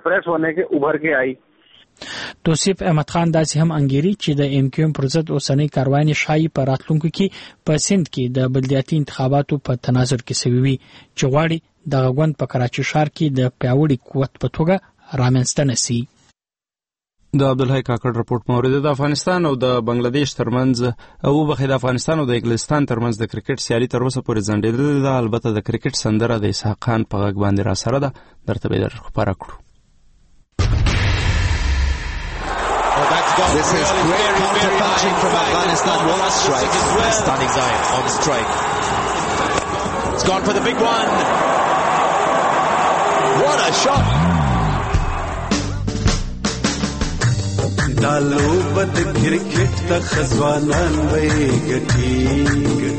و. توصیف احمد خان داسې هم انګیري چې د ام کیو ایم پر ضد اوسنۍ کاروانې ښایي په راتلونکو کې په سند کې د بلدیاتي انتخاباتو په تناظر کې سوي وي چې غواړي دغه ګوند په کراچي ښار کې د پیاوړي قوت په توګه رامنځته نه سي. د عبدالحی کاکړ رپورټ مورد د افغانستان او د بنگلاديش ترمنځ او بخې د افغانستان او د انګلستان ترمنځ د کرکټ سیالي تر اوسه پورې ځنډېدلې ده. البته د کرکټ سندره د اسحاق خان په غږ باندې را سره ده، درته به در خبره کړو. This is great counter-punching from Afghanistan. What a strike. Stunning Zayn on strike. It's gone for the big one. What a shot. Dalu bad cricket ta khazwanan vai gati.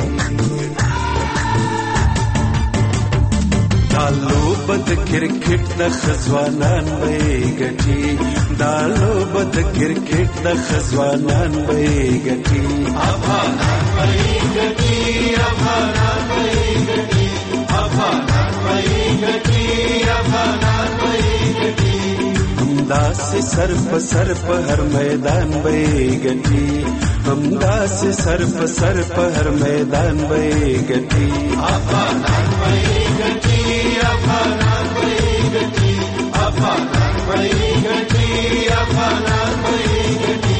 Dalu bad cricket ta khazwanan vai gati. Dalu bad cricket ta khazwanan vai gati. Afghanan vai gati, Afghanan vai gati, Afghanan vai gati, Afghanan vai gati. Humda se sar pa sar pa har मैदान vai gati. Humda se sar pa sar pa har मैदान vai gati. Afghanan vai gati, Afghanan vai gati, Afghanan vai gati, Afghanan vai gati.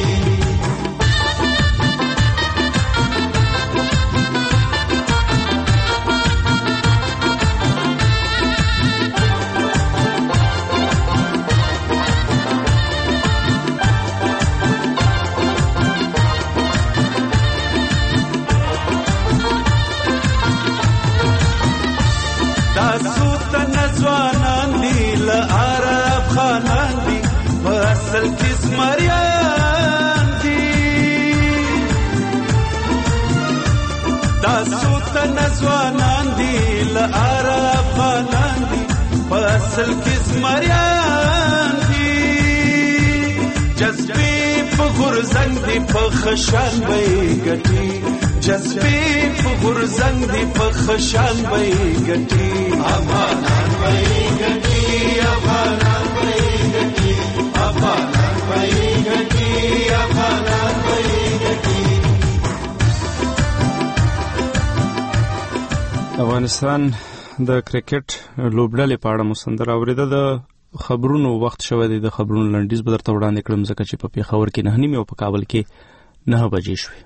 اصل کس مریان دی جذبی په غرزنګ دی په خشان وای ګټي جذبی په غرزنګ دی په خشان وای ګټي افغانان وای ګټي افغانان وای ګټي افغانان وای ګټي افغانان وای ګټي. افغانستان د کرکټ لوبډلې په اړه مسندره اوریده. د خبرونو وخت شوی دی، د خبرونو لنډیز به درته وړاندې کړم ځکه چې په پېښور کې نه نیمې او په کابل کې نه بجې شوې.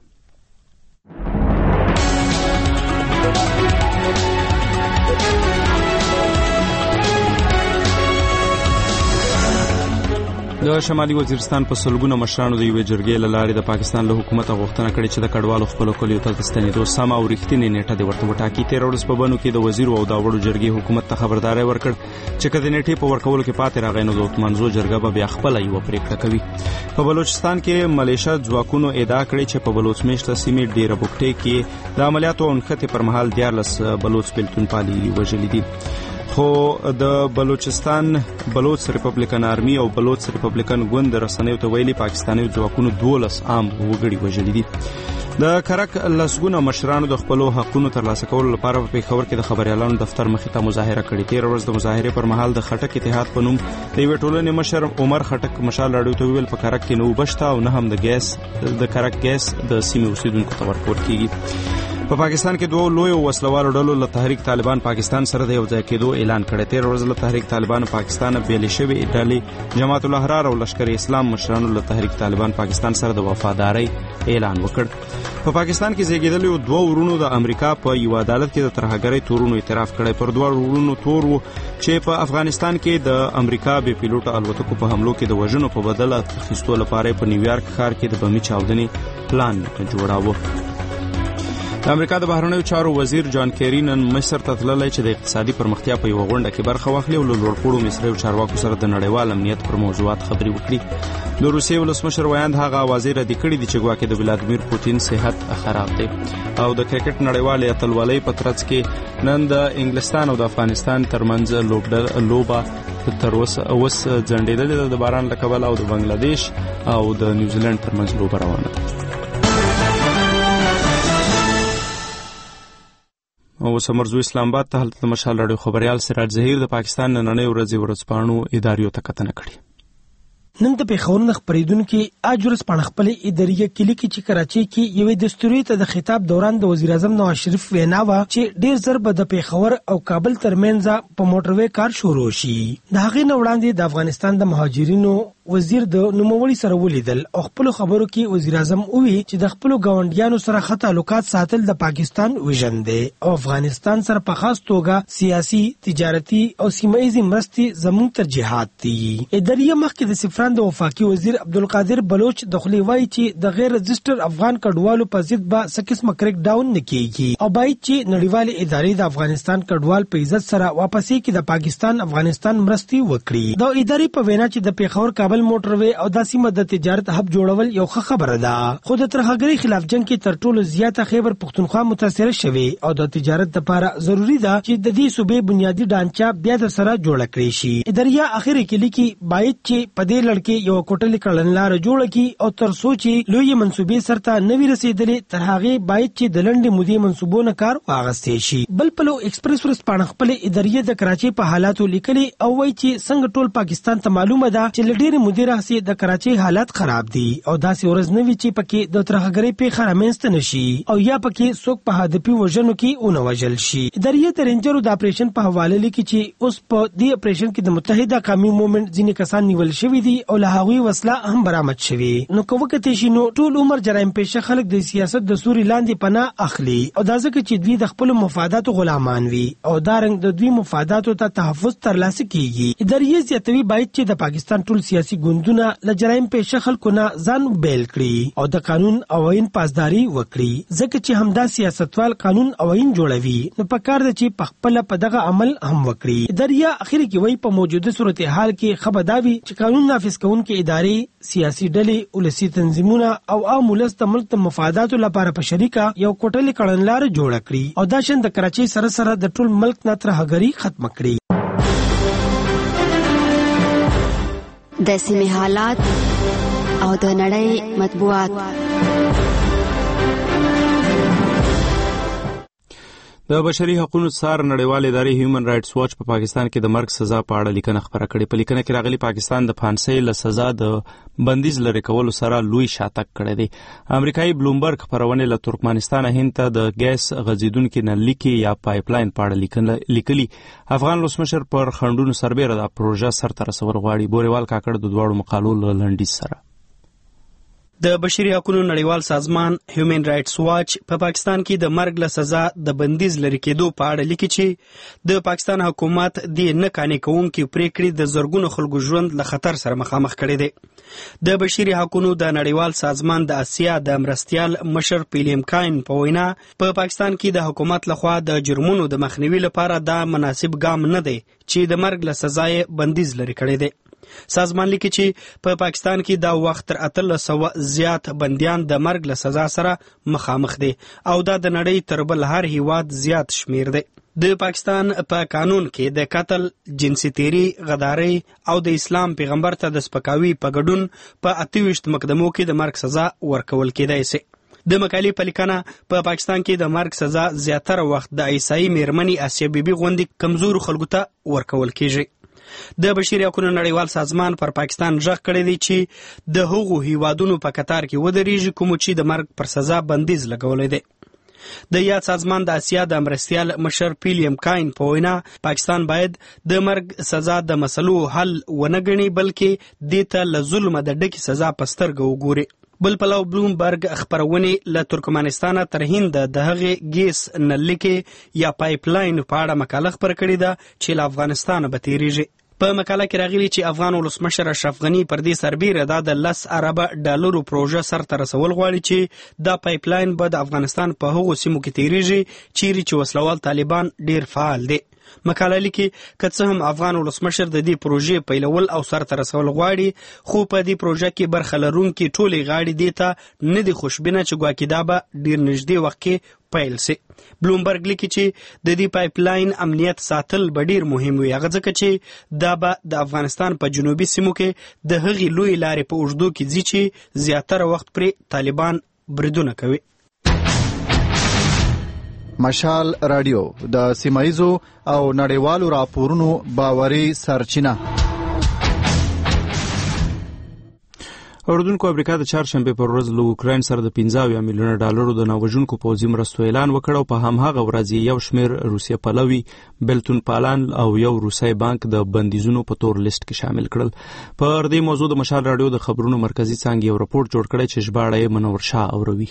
د شمالي وزیرستان په سلګونه مشرانو د یوې جرګې له لارې د پاکستان له حکومت غوښتنه کړې چې د کډوالو خپلو کلیو ته د ستنېدو سمه او رښتینې نیټه دې ورته وټاکي. تېره ورځ په بنو کې د وزیر او د وړو جرګې حکومت ته خبرداری ورکړ چې که د نیټې په ورکولو کې پاتې راغی نو د اتمانزو جرګه به بیا خپله یوه پرېکړه کوي. په بلوچستان کې ملیشه ځواکونو ادعا کړې چې په بلوچ میشته سیمې ډېره بوکټې کې د عملیاتو او نښتې پر مهال دیارلس بلوچ بېلتون پالي وژلي دي. خو د بلوچستان بلوچ ریپبلیکن آرمي او بلوچ ریپبلیکن ګوند د رسنیو ته ویلي پاکستاني ځواکونو دولس عام وګړي وژلي دي. د کرک لسګونه مشرانو د خپلو حقونو ترلاسه کولو لپاره په پېښور کې د خبریالانو دفتر مخې ته مظاهره کړې. تېره ورځ د مظاهرې پر مهال د خټک اتحاد په نوم د یوې ټولنې مشر عمر خټک مشال راډیو ته وویل په کرک کې نه اوبه شته او نه هم د ګیس د کرک ګیس د سیمې اوسیدونکو ته ورکول کېږي. په پاکستان کې دوه لوی وسلوالو ډلو له تحریک طالبان پاکستان سره د یو ځای کېدو اعلان کړی. تېره ورځ له تحریک طالبان پاکستان بیلې شوې ډلې جماعت الاحرار او لشکر اسلام مشرانو له تحریک طالبان پاکستان سره د وفادارۍ اعلان وکړ. په پاکستان کې زیږیدلو دوه ورونو د امریکا په یو عدالت کې د ترهګرۍ تورونو اعتراف کړی. پر دوه ورونو تور و چې په افغانستان کې د امریکا بې پیلوټه الوتکو په حملو کې د وژنو په بدله اخیستو لپاره په نیویارک ښار کې د بمي چاودنې پلان جوړاوه. د امریکا د بهرنیو چارو وزیر جان کیری نن مصر ته تللی چې د اقتصادي پرمختیا په یوه غونډه کې برخه واخلي او له لوړپوړو مصریو چارواکو سره د نړیوال امنیت پر موضوعات خبرې وکړي. د روسیې ولسمشر ویاند هغه اوازې ردې کړي دي چې ګواکې د ولادیمیر پوتین صحت خراب دی. او د کرکټ نړیوالې اتلولۍ په ترڅ کې نن د انګلستان او د افغانستان ترمنځ لوبډه تر اوسه اوس ځنډېدلې ده د باران له کبله او د بنګلادیش او د نیوزیلند ترمنځ لوبه روانه ده. او سمرزو اسلام آباد ته هلته د مشال راډیو خبريال سراج ظهیر د پاکستان نننۍ ورځې ورځپاڼو اداریو ته کتنه کړې. نن د پیښور نه خبرېدونکو اجرس پاڼه خپل اداريه کلی کې چې کراچي کې یوې دستوري ته د خطاب دوران د وزیر اعظم نواز شریف وینا وا چې ډیر زر به د پیښور او کابل ترمنځ په موټروي کار شروع شي. د هغې نه وړاندې د افغانستان د مهاجرینو وزیر د نوموړي سره ولیدل او خپل خبرو کې وزیر اعظم وویل چې د خپل غونډیانو سره ښه تعلقات ساتل د پاکستان ویژن دی او افغانستان سره په خاص توګه سیاسي، تجارتي او سیمایي مرستې زموږ ترجیحات دي. اداريه مخکې د صفران د وفاقي وزیر عبدالقادر بلوچ د خلی وایي چې د غیر رجسټر افغان کډوالو په ضد به سکس مکرک ډاون نکېږي او باید چې نړیوال ادارې د افغانستان کډوال په عزت سره واپسې کې د پاکستان افغانستان مرستې وکړي. د ادارې په وینا چې د پیښور کابل موټروي او د سیمه د تجارت هب جوړول یو ښه خبره ده. خو د ترهګرۍ خلاف جنگ کې تر ټولو زیاته خیبر پختونخوا متاثره شوی او د تجارت لپاره ضروری ده چې د دې صوبې بنیادی ډانچه بیا د سره جوړ کړي شي. اداريه اخر کې لیکي باید چې په دې لړ کې یو کوټلې کړنلار جوړ کړي او تر سوچي لوی منسوبې سرته نوی رسیدلې تر هغه باید چې د لنډې مودې منسوبونه کار واغستې شي. بل پلو ایکسپریس ورسپانه خپل اداريه د کراچي په حالاتو لیکلي او وایي چې څنګه ټول پاکستان ته معلومه ده چې لډېر مدیر سي د کراچي حالات خراب دي او داسې ورځ نوي چې پکې د ترهګرۍ پیښه رامنځته نشي او یا پکې څوک په هدفي وژنو کې ونه وژل شي. اداريه د رینجرو د اپریشن په حواله لیکي چې اوس په دې اپریشن کې د متحده قومي موومېنټ ځینې کسان نیول شوي دي او له هغوی وسله هم برآمد شوي. نو که وکتې شي نو ټول عمر جرایم پیشه خلک د سیاست د سوري لاندې پناه اخلي او دا ځکه چې دوی د خپل مفاداتو غلامان وي او دا رنګ د دوی مفاداتو ته تحفظ ترلاسه کیږي. اداريه زیاتوي باید چې د پاکستان ټول سیاسي ګوندونه له جرایم پیشه خلکو نه ځان بیل کړي او د قانون او آئین پاسداري وکړي ځکه چې همدا سیاستوال قانون او آئین جوړوي نو پکار ده چې خپل په دغه عمل هم وکړي. اداريه اخر کې وایي په موجوده صورتحال کې خبرداري چې قانون نافذ کوونکې ادارې، سیاسي ډلې، ولسي تنظیمونه او عام ولس د ملک د مفاداتو لپاره په شریکه یو کوټلې کړنلار جوړ کړي او دا شند د کراچي سره سره د ټول ملک نه ترهګري ختم کړي. د سیمې حالات او د نړۍ مطبوعات. د بشري حقوقو څار نړیوال ادارې هیومن رائټس واچ په پاکستان کې د مرګ سزا په اړه لیکنه خبره کړې. په لیکنه کې راغلي پاکستان د فانسۍ له سزا د بندیز لري کولو سره لوی شاتګ کړی دی. امریکایي بلومبرګ خبرونه له ترکمنستان هند ته د ګیس غځیدونکو نلیکي یا پایپلاین په اړه لیکلي. افغان ولسمشر پر خندونو سربېره د پروژه سرته رسول غواړي. بوريوال کاکړ د دواړو مقالو له لنډیز سره د بشري حقوقو نړیوال سازمان هیومن رائټس واچ په پاکستان کې د مرګ له سزا د بندیز لري کېدو په اړه لیکي چې د پاکستان حکومت د نه قانع کوونکې پریکړې د زرګونو خلکو ژوند له خطر سره مخامخ کړی دی. د بشري حقوقو د نړیوال سازمان د اسیا د مرستیال مشر پیلیم کاین په وینا په پاکستان کې د حکومت لخوا د جرمونو د مخنیوي لپاره دا مناسب ګام نه دی چې د مرګ له سزا یې بندیز لري کړی دی. سازمان لیکي چې په پاکستان کې دا وخت تر اتلس سوه زیات بندیان د مرګ له سزا سره مخامخ دي او دا د نړۍ تر بل هر هیواد زیات شمیر دی. د پاکستان په قانون کې د قتل، جنسي تیری، غداري او د اسلام پیغمبر ته د سپکاوي په ګډون په اته ویشت مقدمو کې د مرګ سزا ورکول کېدای شي. د مقالې په لیکنه په پاکستان کې د مرګ سزا زیاتره وخت د عیسائی میرمنې آسیا بیبي غوندې کمزورو خلکو ته ورکول کېږي. د بشري حقوقو نړیوال سازمان پر پاکستان ژغ کړی دی چې د هغو هیوادونو په قطار کې ودرېږي کوم چې د مرګ پر سزا بندیز لګولی دی. د یاد سازمان د اسیا د مرستیال مشر پیلیم کاین په وینا پاکستان باید د مرګ سزا د مسلو حل ونه ګڼي بلکې دې ته له ظلمه د ډکې سزا په سترګه وګوري. بل پلو بلومبرګ خبرونې له ترکمنستانه تر هند د هغې ګیس نلکې یا پایپ لاین په اړه مقاله خپره کړې ده چې له افغانستانه به تیریږي. په مقاله کې راغلي چې افغان ولسمشر اشرف غني پر دې سربیره دا د لس اربه ډالرو پروژه سرته رسول غواړي چې دا پایپ لاین به د افغانستان په هغو سیمو کې تیریږي چیرې چې وسلوال طالبان ډیر فعال دي. مقاله لیکي که څه هم افغان ولسمشر د دې پروژې پیلول او سرته رسول غواړي خو په دې پروژه کې برخه لرونکي ټولې غاړې دې ته نه دي خوشبینه چې ګواکې دا به ډیر نږدې وخت کې پیل سي. بلومبرګ لیکي چې د دې پایپ لاین امنیت ساتل به ډیر مهم وي هغه ځکه چې دا به د افغانستان په جنوبي سیمو کې د هغې لوی لارې په اوږدو کې ځي چې زیاتره وخت پرې طالبان بریدونه کوي. مشال رادیو د سیمایزو او نړیوالو راپورونو باوري سرچینه. اردوونکو امریکا د چهارشنبې پر ورځ له اوکراین سره د پنځه اویا میلیونه ډالرو د ناوژونکو پوځي مرستو اعلان وکړ او په هماغه ورځ یو شمېر روسیه پلوي بلتون پالان او یو روسي بانک د بندیزونو په تور لیست کې شامل کړل. پر دې موضوع د مشال رادیو د خبرونو مرکزی څانګې یو راپور جوړ کړی چې ژباړه یې منور شاه اوروي.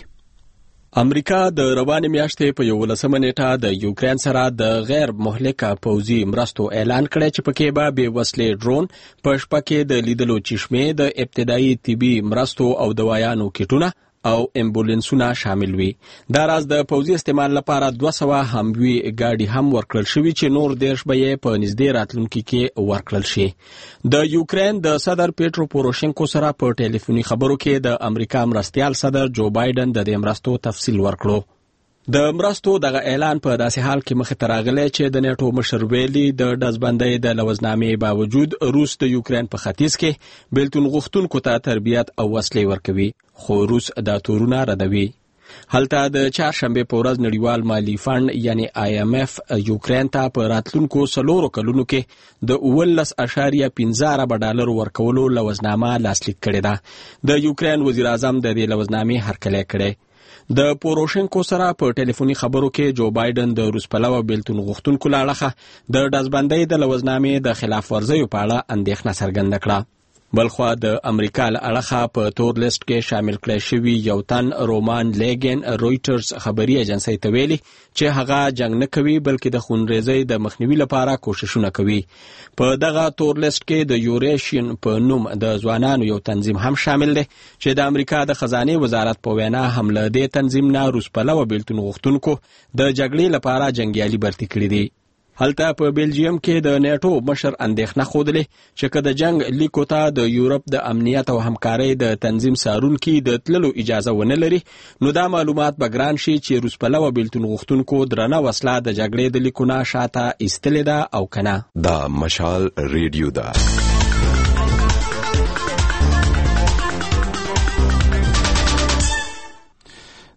امریکا د روانې میاشتې په یولسمه نیټه د یوکرين سره د غیر مهلکه پوځي مرستو اعلان کړی چې پکې به بې وسلې ډرون، په شپه کې د لیدلو چشمې، د ابتدایي طبي مرستو او دوايانو کټونه او امبولانسونه شامل وي. دا راز د پوځي استعمال لپاره دوه سوه هموي ګاډي هم ورکړل شوي چې نور دیرش به یې په نږدې راتلونکي کې ورکړل شي. د یوکرين د صدر پیټرو پوروشنکو سره په ټلیفوني خبرو کې د امریکا مرستیال صدر جو بایدن د دې مرستو تفصیل ورکړو. د مرستو دغه اعلان په داسې حال کې مخې ته راغلی چې د نیټو مشر ویلي د ډزبندۍ د لوزنامې باوجود روس د یوکرين په ختیځ کې بیلتون غوښتونکو ته تربیت او وسلې ورکوي، خو روس دا تورونه ردوي. هلته د چهارشنبې په ورځ نړیوال مالی فند یعنی آی ایم اف یوکرين ته په راتلونکو څلورو کلونو کې د اوولس اعشاریه پنځه اربه ډالر ورکولو لوزنامه لاسلیک کړې ده. د یوکرين وزیر اعظم د دې لوزنامې هرکلی کړی. د پوروشنکو سره په ټلیفوني خبرو کې جو بایدن د روس پلوه بیلتون غوښتونکو له اړخه د ډزبندۍ د لوزنامې د خلاف ورزیو په اړه اندېښنه څرګنده کړه. بلخوا د امریکا له اړخه په تور لیست کې شامل کړی شوي یو تن رومان لیګن رویټرز خبري ایجنسۍ ته ویلي چې هغه جنگ نه کوي بلکې د خونریزۍ د مخنیوي لپاره کوششونه کوي. په دغه تور لیست کې د یوریشین په نوم د ځوانانو یو تنظیم هم شامل دی چې د امریکا د خزانه وزارت په وینا هم له دې تنظیم نه روس پلوه بیلتون غوښتونکو د جګړې لپاره جنگیالي برتي کړي دي. هلته په بلجیم کې د نیټو مشر اندېښنه ښودلې چې که د جنگ لیکو ته د یورپ د امنیت او همکارۍ د تنظیم څارونکي د تللو اجازه ونه لري نو دا معلومات به ګران شي چې روس پلوه بیلتون غوښتونکو درنه وسله د جګړې د لیکونه شاته ایستلې ده او کنه. دا مشال ریډیو ده.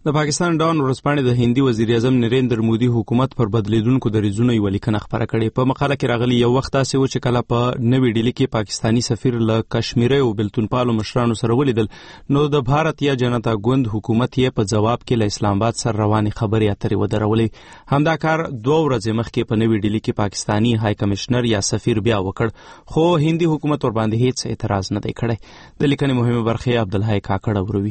د پاکستان ډان ورځپاڼې د هندي وزیر اعظم نریندر مودي حکومت پر بدلیدونکو دریځونو یوه لیکنه خپره کړې. په مقاله کې راغلي یو وخت داسې و چې کله په نوې ډیلي کې پاکستاني سفیر له کشمیري او بلتونپالو مشرانو سره ولیدل نو د بھارت یا جنتا ګوند حکومت یې په جواب کې له اسلام آباد سره روانې خبرې اترې ودرولې. همدا کار دوه ورځې مخکې په نوې ډیلي کې پاکستاني های کمشنر یا سفیر بیا وکړ خو هندي حکومت ورباندې هیڅ اعتراض نه دی کړی. د لیکنې مهمه برخه عبدالحی کاکړ اوروي.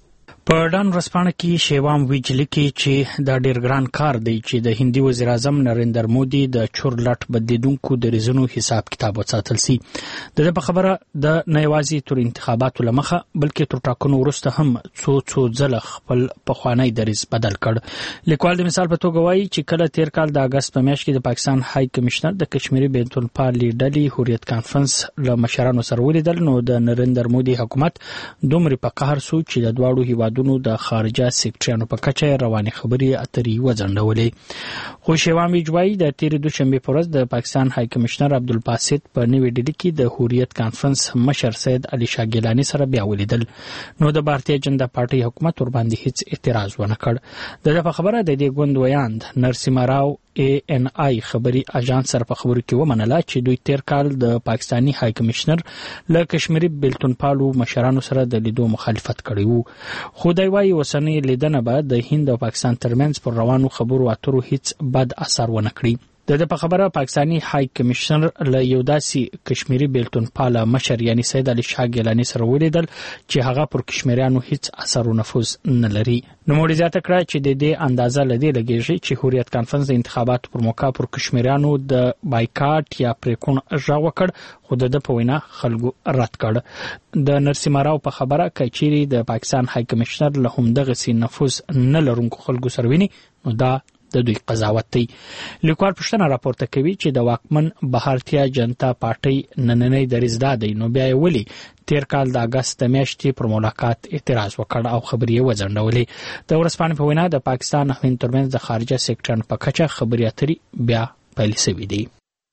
په ډان ورځپاڼه کې شیوام ویج لیکي چې دا ډیر ګران کار دی چې د هندي وزیر اعظم نریندر مودي د چورلټ بدلیدونکو دریځونو حساب کتاب وساتل سي. د دې په خبره د نه یوازې تر انتخاباتو لمخه بلکې تر ټاکنو وروسته هم څو څو ځله خپل پخوانی دریځ بدل کړ. لیکوال د مثال په توګه وایي چې کله تیر کال د اگست په میاشت کې د پاکستان های کمشنر د کشمیري بلتونپالي ډلې حریت کانفرنس له مشرانو سره ولیدل نو د نریندر مودي حکومت دومره په قهر سو چې د دواړو هیوادونو د خارجه سکرټریانو په کچه رواني خبرې اترې وځنډولې. خو شیوام ویج وایي د تیرې دوشنبې په ورځ د پاکستان های کمشنر عبدالباسط په نوې ډیلي کې د حریت کانفرنس مشر سید علي شاه ګیلاني سره بیا ولیدل نو د بھارتیه جنتا پارټي حکومت ورباندې هیڅ اعتراض ونه کړ. د دې په خبره د دې ګوند ویاند نرسیما راو ای ان آی خبري اژانس سره په خبرو کې ومنله چې دوی تیر کال د پاکستاني های کمشنر له کشمیري بلتونپالو مشرانو سره د لیدو مخالفت کړی وو. خو دوی وايي اوسنۍ لیدنه به د هند او پاکستان ترمنځ پر روانو خبرو اترو هیڅ بد اثر ونه کړي. د دې په خبره پاکستاني های کمشنر له یو داسې کشمیري بلتونپاله مشر یعنی سید علي شاه ګیلاني سره ولیدل چې هغه پر کشمیریانو هیڅ اثر او نفوذ نه لري. نو موږ زیاته کړه چې د دې اندازه لدی لګیږي چې حریت کانفرنس د انتخاباتو پر موقع پر کشمیریانو د بایکاټ یا پریکون ژغ وکړ خو د په وینا خلکو رد کړ. د نرسیما راو په خبره کچيري د پاکستان های کمشنر له همدغه سي نفوذ نه لرونکو خلکو سره ویني نو دا د دوی قضاوت دی. لیکوال پوښتنه راپورته کوي چې د واکمن بھارتیه جنتا پارټي نننۍ دریځ دا دی نو بیا یې ولي تیر کال د اگست میاشتې پر ملاقات اعتراض وکړ او خبرې وځنډولې. د ورځپاڼې په وینا د پاکستان او هند ترمنځ د خارجه سکرټریانو په کچه خبرې اترې بیا پیل شوې دي.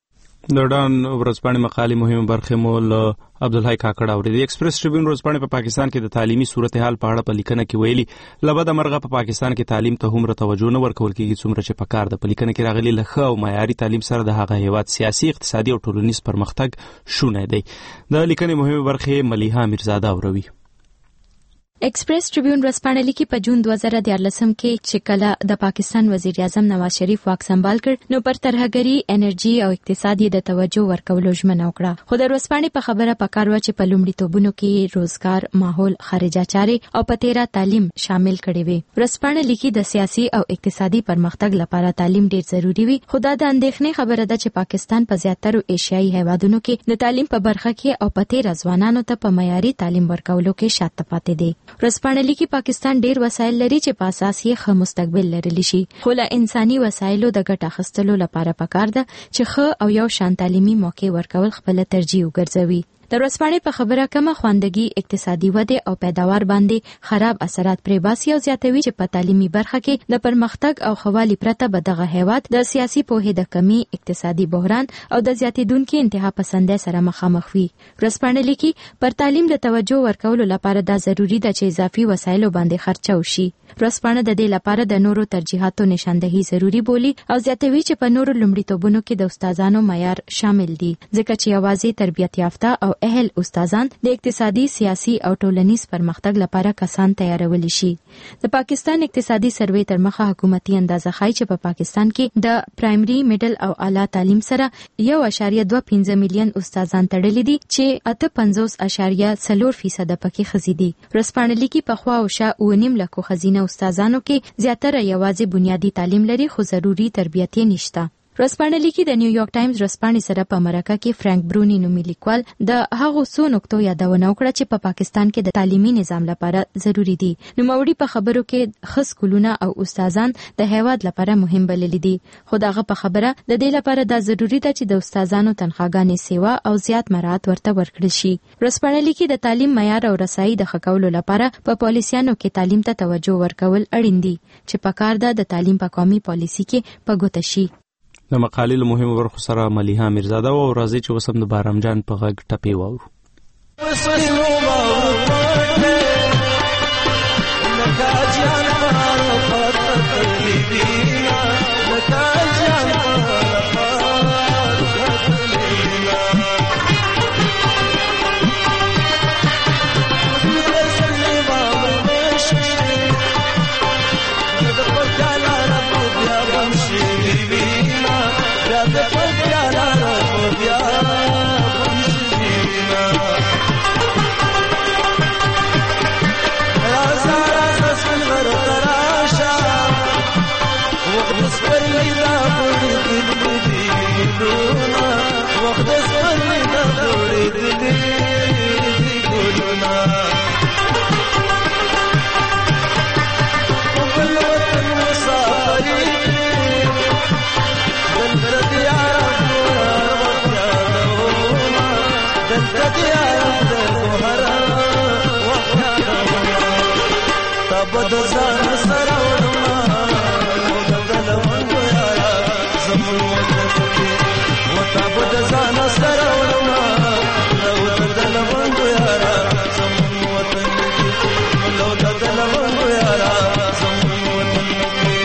د ډان ورځپاڼې مقالې مهمه برخه مو له عبدالحی کاکړ اورېدې. ایکسپریس ټریبیون ورځپاڼې په پاکستان کې د تعلیمي صورتحال په اړه په لیکنه کې ویلي لبد مرغه په پاکستان کې تعلیم ته هم توجه نه ورکول کېږي څومره چې پکار ده. په لیکنه کې راغلي له او معیاري تعلیم سره د هغه هیواد سیاسي اقتصادي او ټولنیز پرمختګ شونه دی. د لیکنې مهمه برخه ملیحه میرزاده اوروي. ایکسپریس ټریبیون ورځپاڼه لیکي په جون دوه زره دیارلسم کې چې کله د پاکستان وزیر اعظم نواز شریف واک سمبال کړ نو پر ترهګری انرژي او اقتصاد یې د توجه ورکولو ژمنه وکړه. خو د ورځپاڼې په خبره پکار و چې په لومړیتوبونو کې روزګار، ماحول، خارجه چارې او پتیرا تعلیم شامل کړي وي. ورځپاڼه لیکي د سیاسي او اقتصادي پرمختګ لپاره تعلیم ډیر ضروری وي. خو دا د اندېښنې خبره ده چې پاکستان په زیاترو ایشیایي هیوادونو کې د تعلیم په برخه کې او پتیرا ځوانانو ته په معیاري تعلیم ورکولو کې شاته پاتې دي. ورځپاڼه لیکي پاکستان ډیر وسایل لري چې په اساس یې ښه مستقبل لرلی شي خو له انساني وسایلو د ګټه اخیستلو لپاره پکار ده چې ښه او یو شان تعلیمي موقع ورکول خپل ترجیح وګرځوي. د ورځپاڼې په خبره کمه خواندګي اقتصادي وده او پیداوار باندې خراب اثرات پرې باسي او زیاتوي چې په تعلیمي برخه کې د پرمختګ او خوالي پرته به دغه هیواد د سیاسي پوهې د کمی، اقتصادي بحران او د زیاتېدونکو انتها پسندۍ سره مخامخ وي. ورځپاڼه لیکي پر تعلیم د توجه ورکولو لپاره دا ضروری ده چې اضافي وسایلو باندې خرچه وشي. ورځپاڼه د دې لپاره د نورو ترجیحاتو نشاندهي ضروری بولي او زیاتوي چې په نورو لومړیتوبونو کې د استادانو معیار شامل دي ځکه چې یوازې تربیت یافته او اهل استادان د اقتصادي، سیاسي او ټولنیز پرمختګ لپاره کسان تیارول شي. د پاکستان اقتصادي سروې تر مخه حکومتي اندازه ښایي چې په پا پاکستان کې د پرایمري، میډل او اعلی تعلیم سره یو اعشاریه دوه پنځه میلیون استادان تړلي دي چې اته پنځوس اعشاریه څلور فیصد پکې ښځې دي. ورځپاڼه لیکي پخوا او شا اوه نیم لکو ښځینه استادانو کې زیاتره یوازې بنیادی تعلیم لري خو ضروري تربیت یې نشته. ورځپاڼه لیکي د نیویارک ټایمز ورځپاڼې سره په مرکه کې فرانک برونی نومي لیکوال د هغو څو نقطو یادونه وکړه چې په پا پاکستان کې د تعلیمي نظام لپاره ضروری دي. نوموړي په خبرو کې ښه سکولونه او استادان د هیواد لپاره مهم بللي دي خو دغه په خبره د دې لپاره دا ضروری ده چې د استادانو تنخواګانې سیوا او زیات مراعات ورته ورکړل شي. ورځپاڼه لیکي د تعلیم معیار او رسایي د ښه کولو لپاره په پالیسیانو کې تعلیم ته توجه ورکول اړین دي چې پکار ده د تعلیم په قومي پالیسي کې په ګوته شي. د مقالې له مهمو برخو سره ملیحه میرزاده او راځي چې وسم د بارام جان په غږ ټپې واورو. لکه جانان بد ځان سره وړما وتا دلمن یارا زمون وطن کې وتا بد ځان سره وړما وتا دلمن یارا زمون وطن کې وتا دلمن یارا زمون وطن کې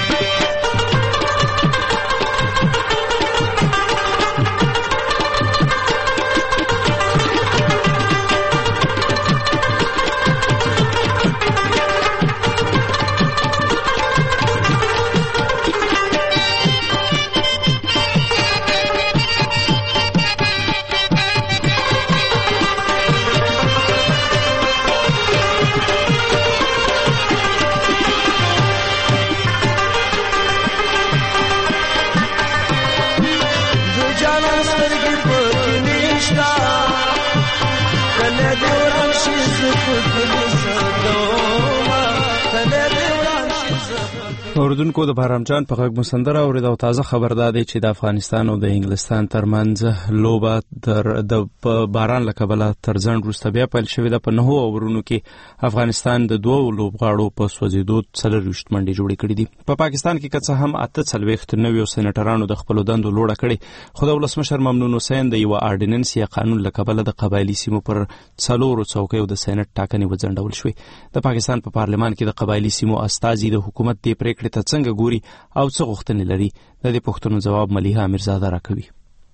اوردونکو د بهرام جان په غږ مسندره اورید او تازه خبر ده چې د افغانستان او د انګلستان ترمنځ لوبه تر د باران لکبله تر ځنډ وروسته بیا پیل شوې ده. په نهو اورونو کې افغانستان د دوو لوبغاړو په سوځېدو څلرویشت منډې جوړې کړې دي. په پاکستان کې که څه هم اته څلوېښت نویو سینیټرانو د خپلو دندو لوړه کړې، خو د ولسمشر ممنون حسین د یوه آرډیننس یا قانون لکبله د قبایلي سیمو پر څلورو څوکیو د سینټ ټاکنې وځنډول شوې. د پاکستان په پارلمان کې د قبایلي سیمو استازي د حکومت دې پریکړې ته څنګه ګوري او څه غوښتنې لري، د دې پوښتنو جواب ملیحه امیرزاده راکوي.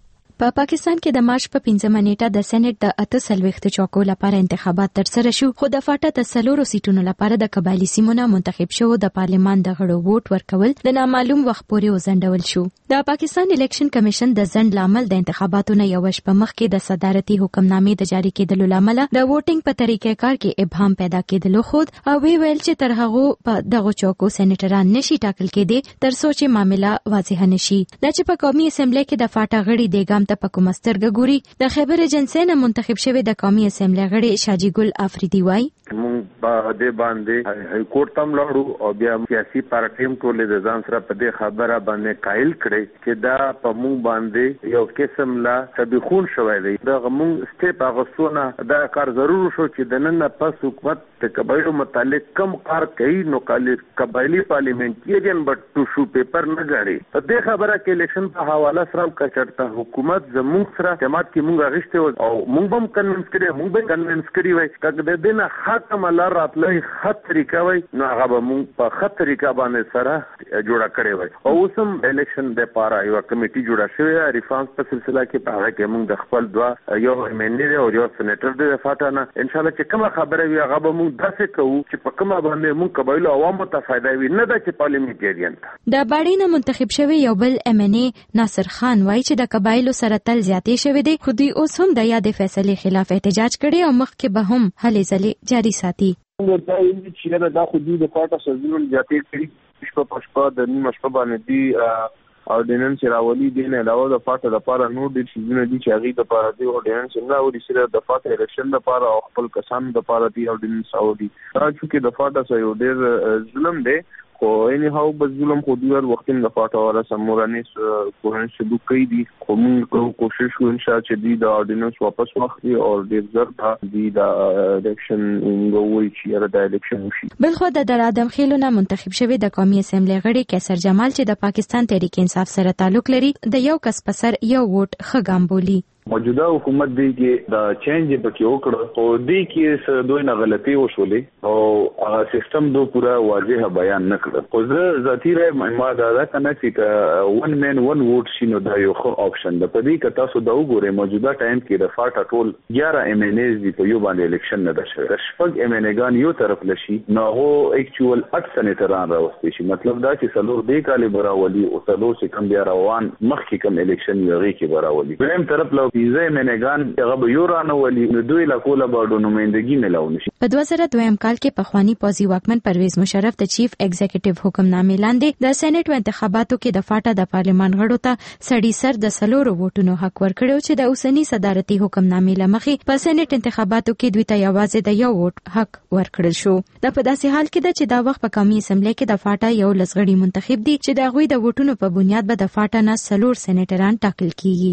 په پاکستان کې د مارچ په پنځمه نیټه د سېنات د اته څلوېښت چوکو لپاره انتخابات ترسره شو، خو د فاټا د څلورو سیټونو لپاره د قبایلي سیمونو منتخب شو د پارلمان د غړو ووټ ورکول د نامعلوم وخت پورې وځنډول شو. د پاکستان الیکشن کمیشن د ځنډ لامل د انتخاباتو نه یو شپه مخکې د صدارتي حکمنامې د جاری کېدلو لامل د ووټینګ په طریقې کار کې ابهام پیدا کېدلو خود او وی ویل چې تر هغه په دغه چوکو سېنیټران نشي ټاکل کېدي تر څو چې معاملې واضح نشي. د چې په قومي اسمبلی کې د فاټا غړي دیګام ته په کومه سترګه ګوري. د خیبر ایجنسی نه منتخب شوی د قومي اسمبلی غړي شاجي ګل افریدي وایي مونږ په دې باندې هاي کورټ تم لاړو او بیا سیاسي پارټیم ټولې د ځان سره په دې خبره باندې قائل کړي چې دا په مونږ باندې یو قسم لا تبخون شوی دی. دا مونږ سټیپ اغوستونه دا کار ضرور شو چې د نن پس حکومت د قبایلو متعلق کم کار کوي نو قبایلی پارلیمنټریان بټ ټو شو پیپر نه غړي. په دې خبره کې الیکشن په حواله سره کچړتا حکومت زموږ سره جماعت کې مونږ غشته او مونږ هم کنوینس کړي مونږ به کنوینس کړي وای چې د دې نه ختم لار راتلې خط طریقه وای نو هغه به مونږ په خط طریقه باندې سره جوړه کړي وای. او اوسم الیکشن د پاره یو کمیټي جوړه شوې ریفارمز په سلسله کې په هغه کې مونږ د خپل دوا یو ایمنډي او یو سېنیټر د فاټانه ان شاء الله چې کومه خبره وي هغه به مونږ داسې کوو چې په کومه باندې مونږ قبایلو عوامو ته فائدہ وي نه دا چې پارلیمنټریان ته. د باډینه منتخب شوی یو بل ام ان ای ناصر خان وایي چې د قبایلو سره تل زیاتې شوی دی، خو دوی اوس هم د یادې فیصلې خلاف احتجاج کړي او مخکې به هم هلې ځلې جاري ساتي. دا چې دا خو دوی د فاټا سرزورن زیاتې کړي شپه په شپه د نیمه شپه باندې دی اورډیننس راولي دي نه علاوه د فاټا لپاره نور ډېر شیونه دي چې هغه د لپاره دی اورډیننس نه او د سره د فاټا الیکشن لپاره او خپل کسان د لپاره دی اورډیننس او دي دا چې د فاټا سره یو ډېر ظلم دی خو اني هاو به ظلم خو دوی وخت نه فاټا ولا سموراني کوهن شدو کوي دي خو موږ کوشش کوو ان شاء الله چې دی د اورډیننس واپس واخلي او ډېر زر دی د الیکشن غوي چې د الیکشن وشي. بلخو د درادم خېلونه منتخب شوی د قومي اسمبلی غړي کیسر جمال چې د پاکستان تحریک انصاف سره تعلق لري د یو کس په سر یو ووټ خګام بولی. موجوده حکومت دی کې د چینج پکې وکړ او دی کې دوی نه غلطي وشولې او هغه سیستم دو پورا واضح بیان نه کړ. خو زه ذاتی رای ما دا دا کنه چې ون مین ون ووټ شینو دا یو خو آپشن ده. په دې کې تاسو دا وګورئ موجوده ټایم کې د فاټا ټول یازده ایم ان ایز دی په یو باندې الیکشن نه ده شوی. شپږ ایم ان ایګان یو طرف لشي نو هو اکچوال اټ سېنیټران راوستي شي. مطلب دا چې څلور دې کال براولي او څلور چې کم بیا روان مخکې کم الیکشن یغي کې براولي. بلیم طرف لو پیزه منګان هغه به یو رانه ولي نو دوی لا کوله باډو نمائندګي ملاو نشي. په دوه زره دویم کال کې پخوانی پوزي واکمن پرویز مشرف د چیف ایگزیکټیو حکمنامې لاندې د سېنات انتخاباتو کې د فاټا د پارلمان غړو ته سړي سر د سلورو ووټونو حق ورکړو چې د اوسنی صدارتي حکمنامې لمخې په سېنات انتخاباتو کې دوی ته یوازې د یو ووټ حق ورکړل شو. د په داسې حال کې د چې دا وخت په قومي اسمبلی کې د فاټا یو لسغړي منتخب دي چې د غوي د ووټونو په بنیاد به د فاټا نه سلور سېنیټران ټاکل کیږي.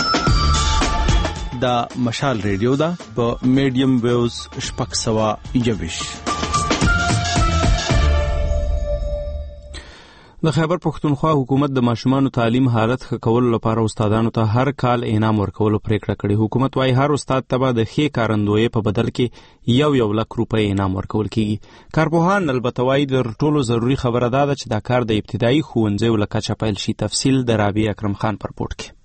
دا مشال ریډیو دا په میډیم ویوز شپږ سوه یوویشت. د خیبر پښتونخوا حکومت د ماشومانو تعلیم حالت ښه کولو لپاره استادانو ته هر کال انعام ورکولو پریکړه کړې. حکومت وايي هر استاد ته به د ښې کارندویۍ په بدل کې یو یو لک روپۍ انعام ورکول کیږي. کارپوهان البته وايي د ټولو ضروري خبره ده چې دا کار د ابتدایي ښوونځیو له کچه پیل شي. تفصیل د رابعه اکرم خان پر رپورټ کې.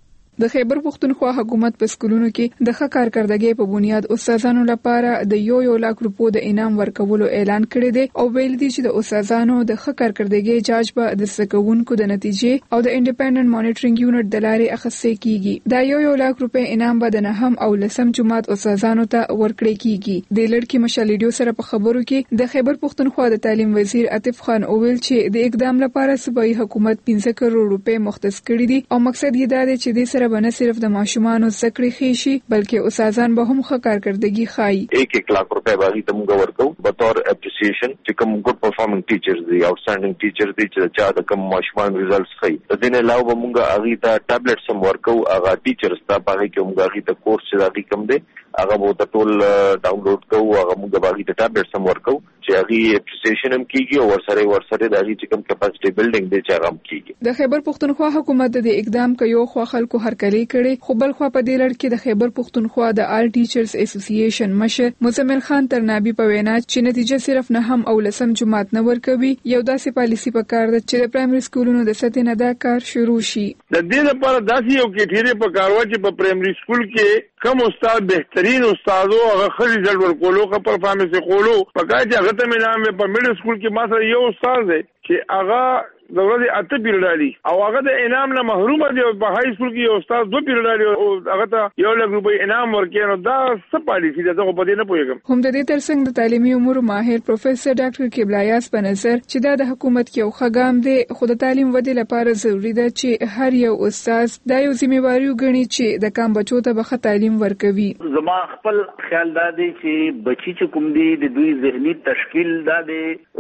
د خیبر پښتونخوا حکومت په سکولونو کې د ښه کارکردګۍ په بنیاد استادانو لپاره د یو یو لک روپو د انعام ورکولو اعلان کړی دی او ویل دي چې د استادانو د ښه کارکردګۍ جاج به د سکونکو د نتیجې او د انډیپندنت مانیټرینګ یونټ د لارې اخیستل کیږي. دا یو یو لک روپۍ انعام به د نهم او لسم جماعت استادانو ته ورکړل کیږي. د لړکی مشال لیډیو سره په خبرو کې د خیبر پښتونخوا د تعلیم وزیر عاطف خان اویل چې د اقدام لپاره صوبایي حکومت پنځه کروڑ روپۍ مختص کړي دي او مقصد یې دا دی چې د سره نه صرف د ماشومانو زکړې خېشي بلکې استادان به هم ښه کارکردګي ښایي. ایک ایک لاکھ روپے باغی ته موږ ورکو بطور اپریسیشن چې کوم ګډ پرفارمینګ ټیچرز دي آوټسټانډینګ ټیچرز دي چې چا د کوم ماشومان ریزلټس ښایي. د دې نه علاوه موږ هغه ته ټابلیټس هم ورکو. هغه ټیچرز ته باغی کې موږ هغه ته کورس چې هغه کوم دي هغه به ټول ډاونلوډ کوو. هغه موږ باغی ته ټابلیټس هم ورکو چې هغه اپریسیشن هم کیږي او ورسره ورسره د هغه چې کوم کیپاسټي بلډینګ دی چې هغه هم کیږي. د خیبر پښتونخوا حکومت د اقدام کوي خو خلکو هرکلی کړي خو بل خو په دې لړ کې د خیبر پښتونخوا د آل ټیچرز اسوسییشن مشر مزمل خان ترنابي په وینا چې نتیجه صرف نه هم او لسم جماعت نه ورکوي یو داسې پالیسی په کار ده چې د پرایمري سکولونو د سطح نه دا کار شروع شي. د دې لپاره داسې یو کټیری په کار و چې په پرایمري سکول کې کوم استاد بهترین استادو هغه خل ریزلټ ورکولو خو پرفارمنس کولو په کار چې هغه ته مینام په میډل سکول کې ما سره یو استاد دی چې هغه د ورځې اته پیریډالي او هغه د انعام نه محروم دي او په های سکول کې یو استاد دوه پیریډالي او هغه ته یو لک روپۍ انعام ورکړي. نو دا څه پالیسي ده زه په دې نه پوهیږم. هم د دې ترڅنګ د تعلیمي امور ماهر پروفیسور ډاکټر کبلایاس په نظر چې دا د حکومت کې یو خګام دی خو د تعلیم ودې لپاره ضروری ده چې هر یو استاد دا یو ذمہواری وګڼي چې د کم بچو ته به تعلیم ورکوي. زما خپل خیال دا دی چې بچی چې کوم دي د دوی ذهني تشکیل دا دی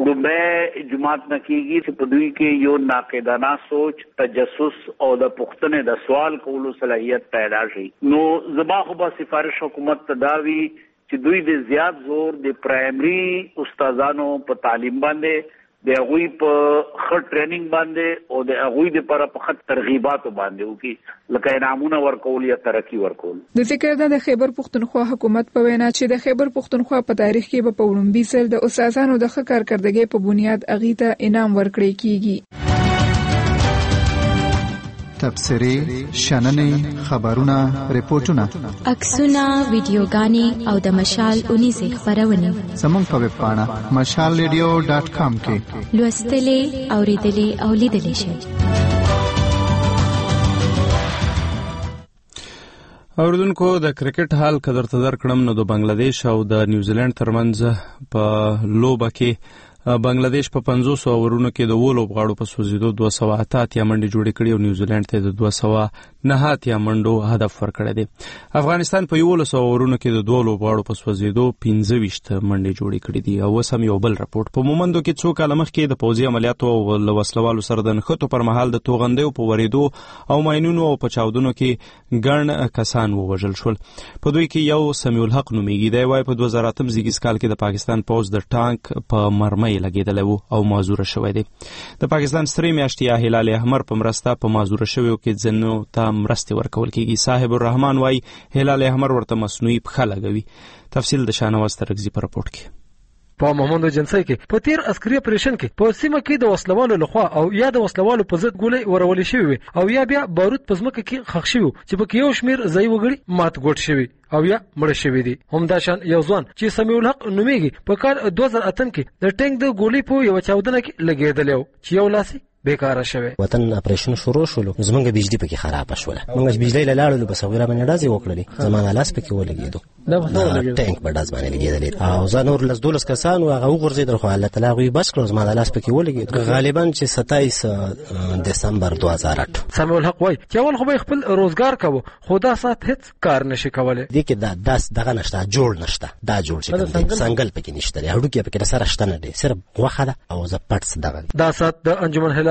روبه جماعت نه کیږي چې په دوی کې یو ناقدانه سوچ تجسس او د پښتنې د سوال کولو صلاحیت پیدا شي. نو زما خو به سفارش حکومت ته داوي چې دوی د زیات زور د پرایمري استادانو په تعلیم باندې د هغوی په ښه ټریننګ باندې او د هغوی لپاره په ښه ترغیباتو باندې وکړي لکه انعامونه ورکول یا ترقي ورکول. د ذکر ده د خیبر پښتونخوا حکومت په وینا چې د خیبر پښتونخوا په تاریخ کې به په لومړي ځل د استادانو د ښه کارکردګۍ په بنیاد هغې ته انعام ورکړی کیږي. تبصرې، شننې، خبرونه، ریپورتونه، عکسونه، ویډیوګانې او د مشال اونیزې خبرونه زموږ په ویب پاڼه مشال ریډیو ډاټ کام کې لوستلې، اوریدلې او لیدلې شئ. اوردونکو د کرکټ حال قدر تدر کړم نو د بنگلاديش او د نیوزیلند ترمنځ په لوبه کې بنگلاديش په پنځوس اورونو کې د وولو غاړو په سوزیدو دوه سوه اته اتیا منډې جوړې کړې او نیوزیلند ته د دوه سوه نهه اتیا منډو هدف ورکړی دی. افغانستان په یولس اورونو کې د دوه لوبغاړو په سوزیدو پنځه ویشت منډې جوړې کړې دي. او اوس هم یو بل رپورټ په مومندو کې څو کاله مخکې د پوځي عملیاتو او له وسلوالو سره د نښتو پر مهال د توغندیو په ورېدو او ماینونو او په چاودنو کې ګڼ کسان ووژل شول. په دوی کې یو سمیع الحق نومیږي. دی وایي په دوه زره اتم زیږیز کال کې د پاکستان پوځ د ټانک په مرمۍ لګېدلی وو او معذوره شوی دی. د پاکستان سترې میاشتې یا هلال احمر په مرسته په معذوره شویو کې ځینو ته مرستې ورکول کېږي. صاحب الرحمن وایي هلال احمر ورته مصنوعي پښه لګوي. تفصیل د شاهنواز ترکزي په رپورټ کې. په محمد جنسي کې په تیر عسکري اپریشن کې په سیمه کې د وسلوالو لخوا او یا د وسلوالو په ضد ګولۍ ورولې شوی او یا بیا بارود په ځمکه کې خښ شوی چې په کې یو شمیر ځای وګړي مات ګوټ شوی او یا مړ شوی دي. همدا شان یو ځوان چې سمیع الحق نومیږي په کال دوه زره اتم کې د ټینک د ګولۍ په یو چاودنه کې لګېدلی چې یو لاسي بیکاره شوی. وطن اپریشن شروع شول زمونږ بجلی پکې خراب شوله. موږ بجلی لاړو په صغیره باندې ډازې وکړلې زمونږ لاس پکې ولګېدو. دا په ټینک په ډاز باندې لګېدل او زه نور لس دولس کسان هغه وګرځېدل خو الله تعالی غوي بس کړو زمونږ لاس پکې ولګېدو. غالبا چې ستایس دسمبر دوه زره اته. سمیع الحق وای چې اول خو به خپل روزګار کوو خو دا سات هیڅ کار نشي کولای. دي کې دا داس دغه نشته جوړ نشته دا جوړ شي څنګه پکې نشته هډو کې پکې سره شته نه دي صرف غوخه ده او ز پټس دغه. دا سات د انجمن هلال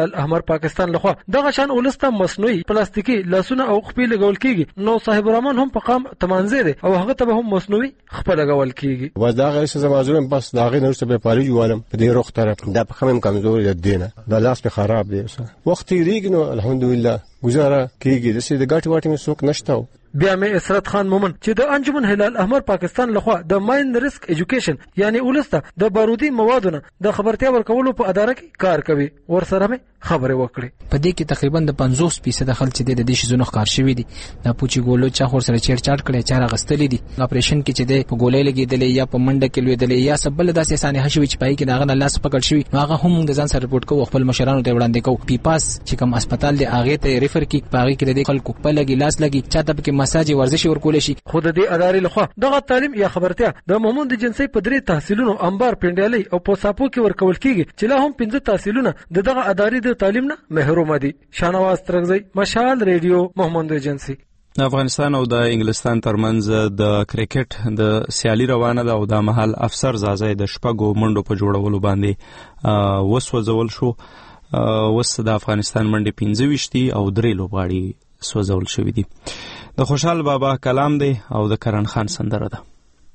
هلال احمر پاکستان لخوا دغه شان ولسته مصنوعي پلاستیکي لاسونه او خپې لګول کیږي نو صاحب الرحمن هم په قام تمانځي دي او هغه ته هم مصنوعي خپې لګول کیږي و دغه څه زمازونه بس دغه نرسته به پاري جوړم په دې روخ طرف دا په کوم کمزور دي نه دا لاس په خراب دی وخت ریګ نو الحمدلله گزاره کیږي د سې د ګټ واټ مې څوک نشته. بیا مې اسرت خان مومن چې د انجمن هلال احمر پاکستان لخوا د ماین ریسک ایجوکیشن یعنی ولسته د بارودي موادونو د خبرتیا ورکولو په اداره کې کار کوي ورسره مې خبرې وکړې. په دې کې تقریبا د پنځوس فیصد خلک چې د دې شیزونو ښکار شوي دي د پوچی ګولو چا خور سره چیر چاټ کړي چا راغستلې دي اپریشن کې چې د په ګولې لګېدلې یا په منډه کې لوېدلې یا سبل داسې سانې هشوي چې پای کې داغه لاس پکړ شوی هغه هم د ځان سره رپورټ کوو خپل مشرانو ته وړاندې کوو پیپاس چې کوم هسپتال دی هغه ته ریفر کی پاږي کې د خلکو په لګي لاس لګي چاته په کې مساج ورزش ورکول شي. خود دې ادارې لخوا دغه تعلیم یا خبرتیا د محمود جنسي په درې تحصیلونو انبار پنډیالي او پوساپو کې ورکول کیږي چې لا هم پنځه تحصیلونه د دغه ادارې د تعلیم نه محروم دي. شانواز ترغزي مشال ریډیو محمود جنسي. افغانستان او د انګلستان ترمنځ د کرکټ د سیالي روانه ده او د محل افسر زازای د شپږو منډو په جوړولو باندې وسوځول شو. وس د افغانستان منډې پنځه ویشتي او درې لوبغاړي سوځول شوي دي. د خوشحال بابا کلام دی او د کرن خان سندره ده.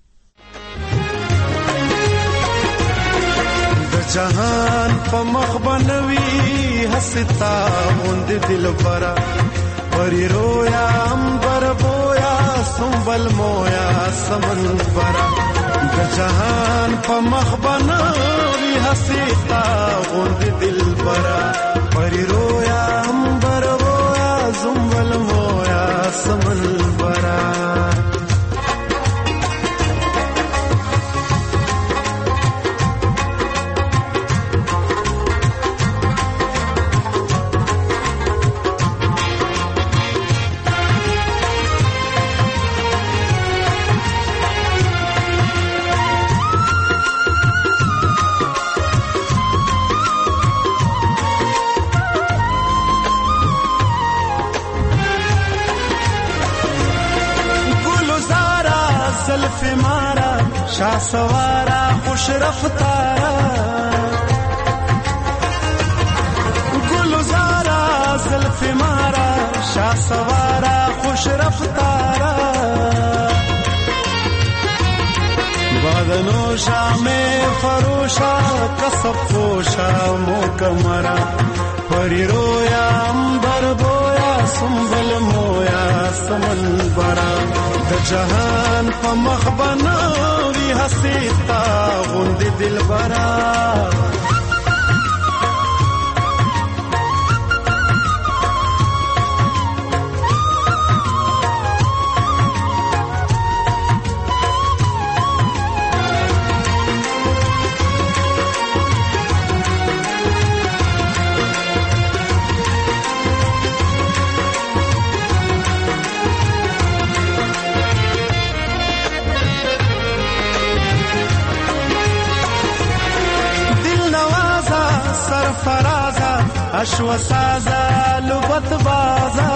د جهان په مخ بنوي هستا غوند دل برا پری رویا امبر بویا سنبل مویا سمن برا د جهان په مخ بنوي هستا غوند دل برا پری رویا امبر بویا سنبل مویا سمن برا شاه سوارا خوش رفتارا گلزارا زلف مارا شاه سوارا خوش رفتارا بادنو شام فروشا کسب فوشا موکمرا پری رویا امبر بویا سنبل مویا سمن برا د جهان په مخ بنوي هستا غوند دل برا اشو سازا لبت بازا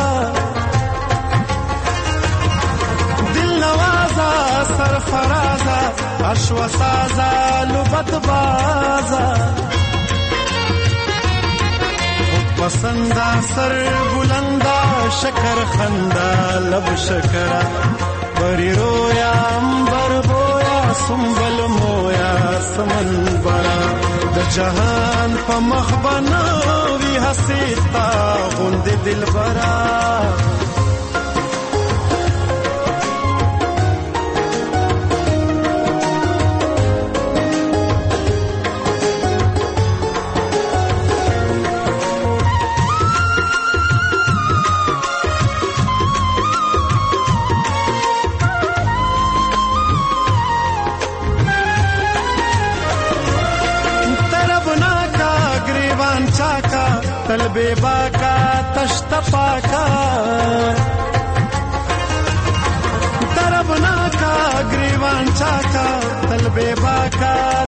دل نوازا سرفرازا اشو سازا لبت بازا خود پسندا سر بلندا شکر خندا لب شکرا بری رویا امبر بویا سنبل مویا سمن برا د جهان په مخ بنوي هستا غوند دل برا तलबे बाका तश्त पाका तरबना का ग्रीवान चाका तलबे बाका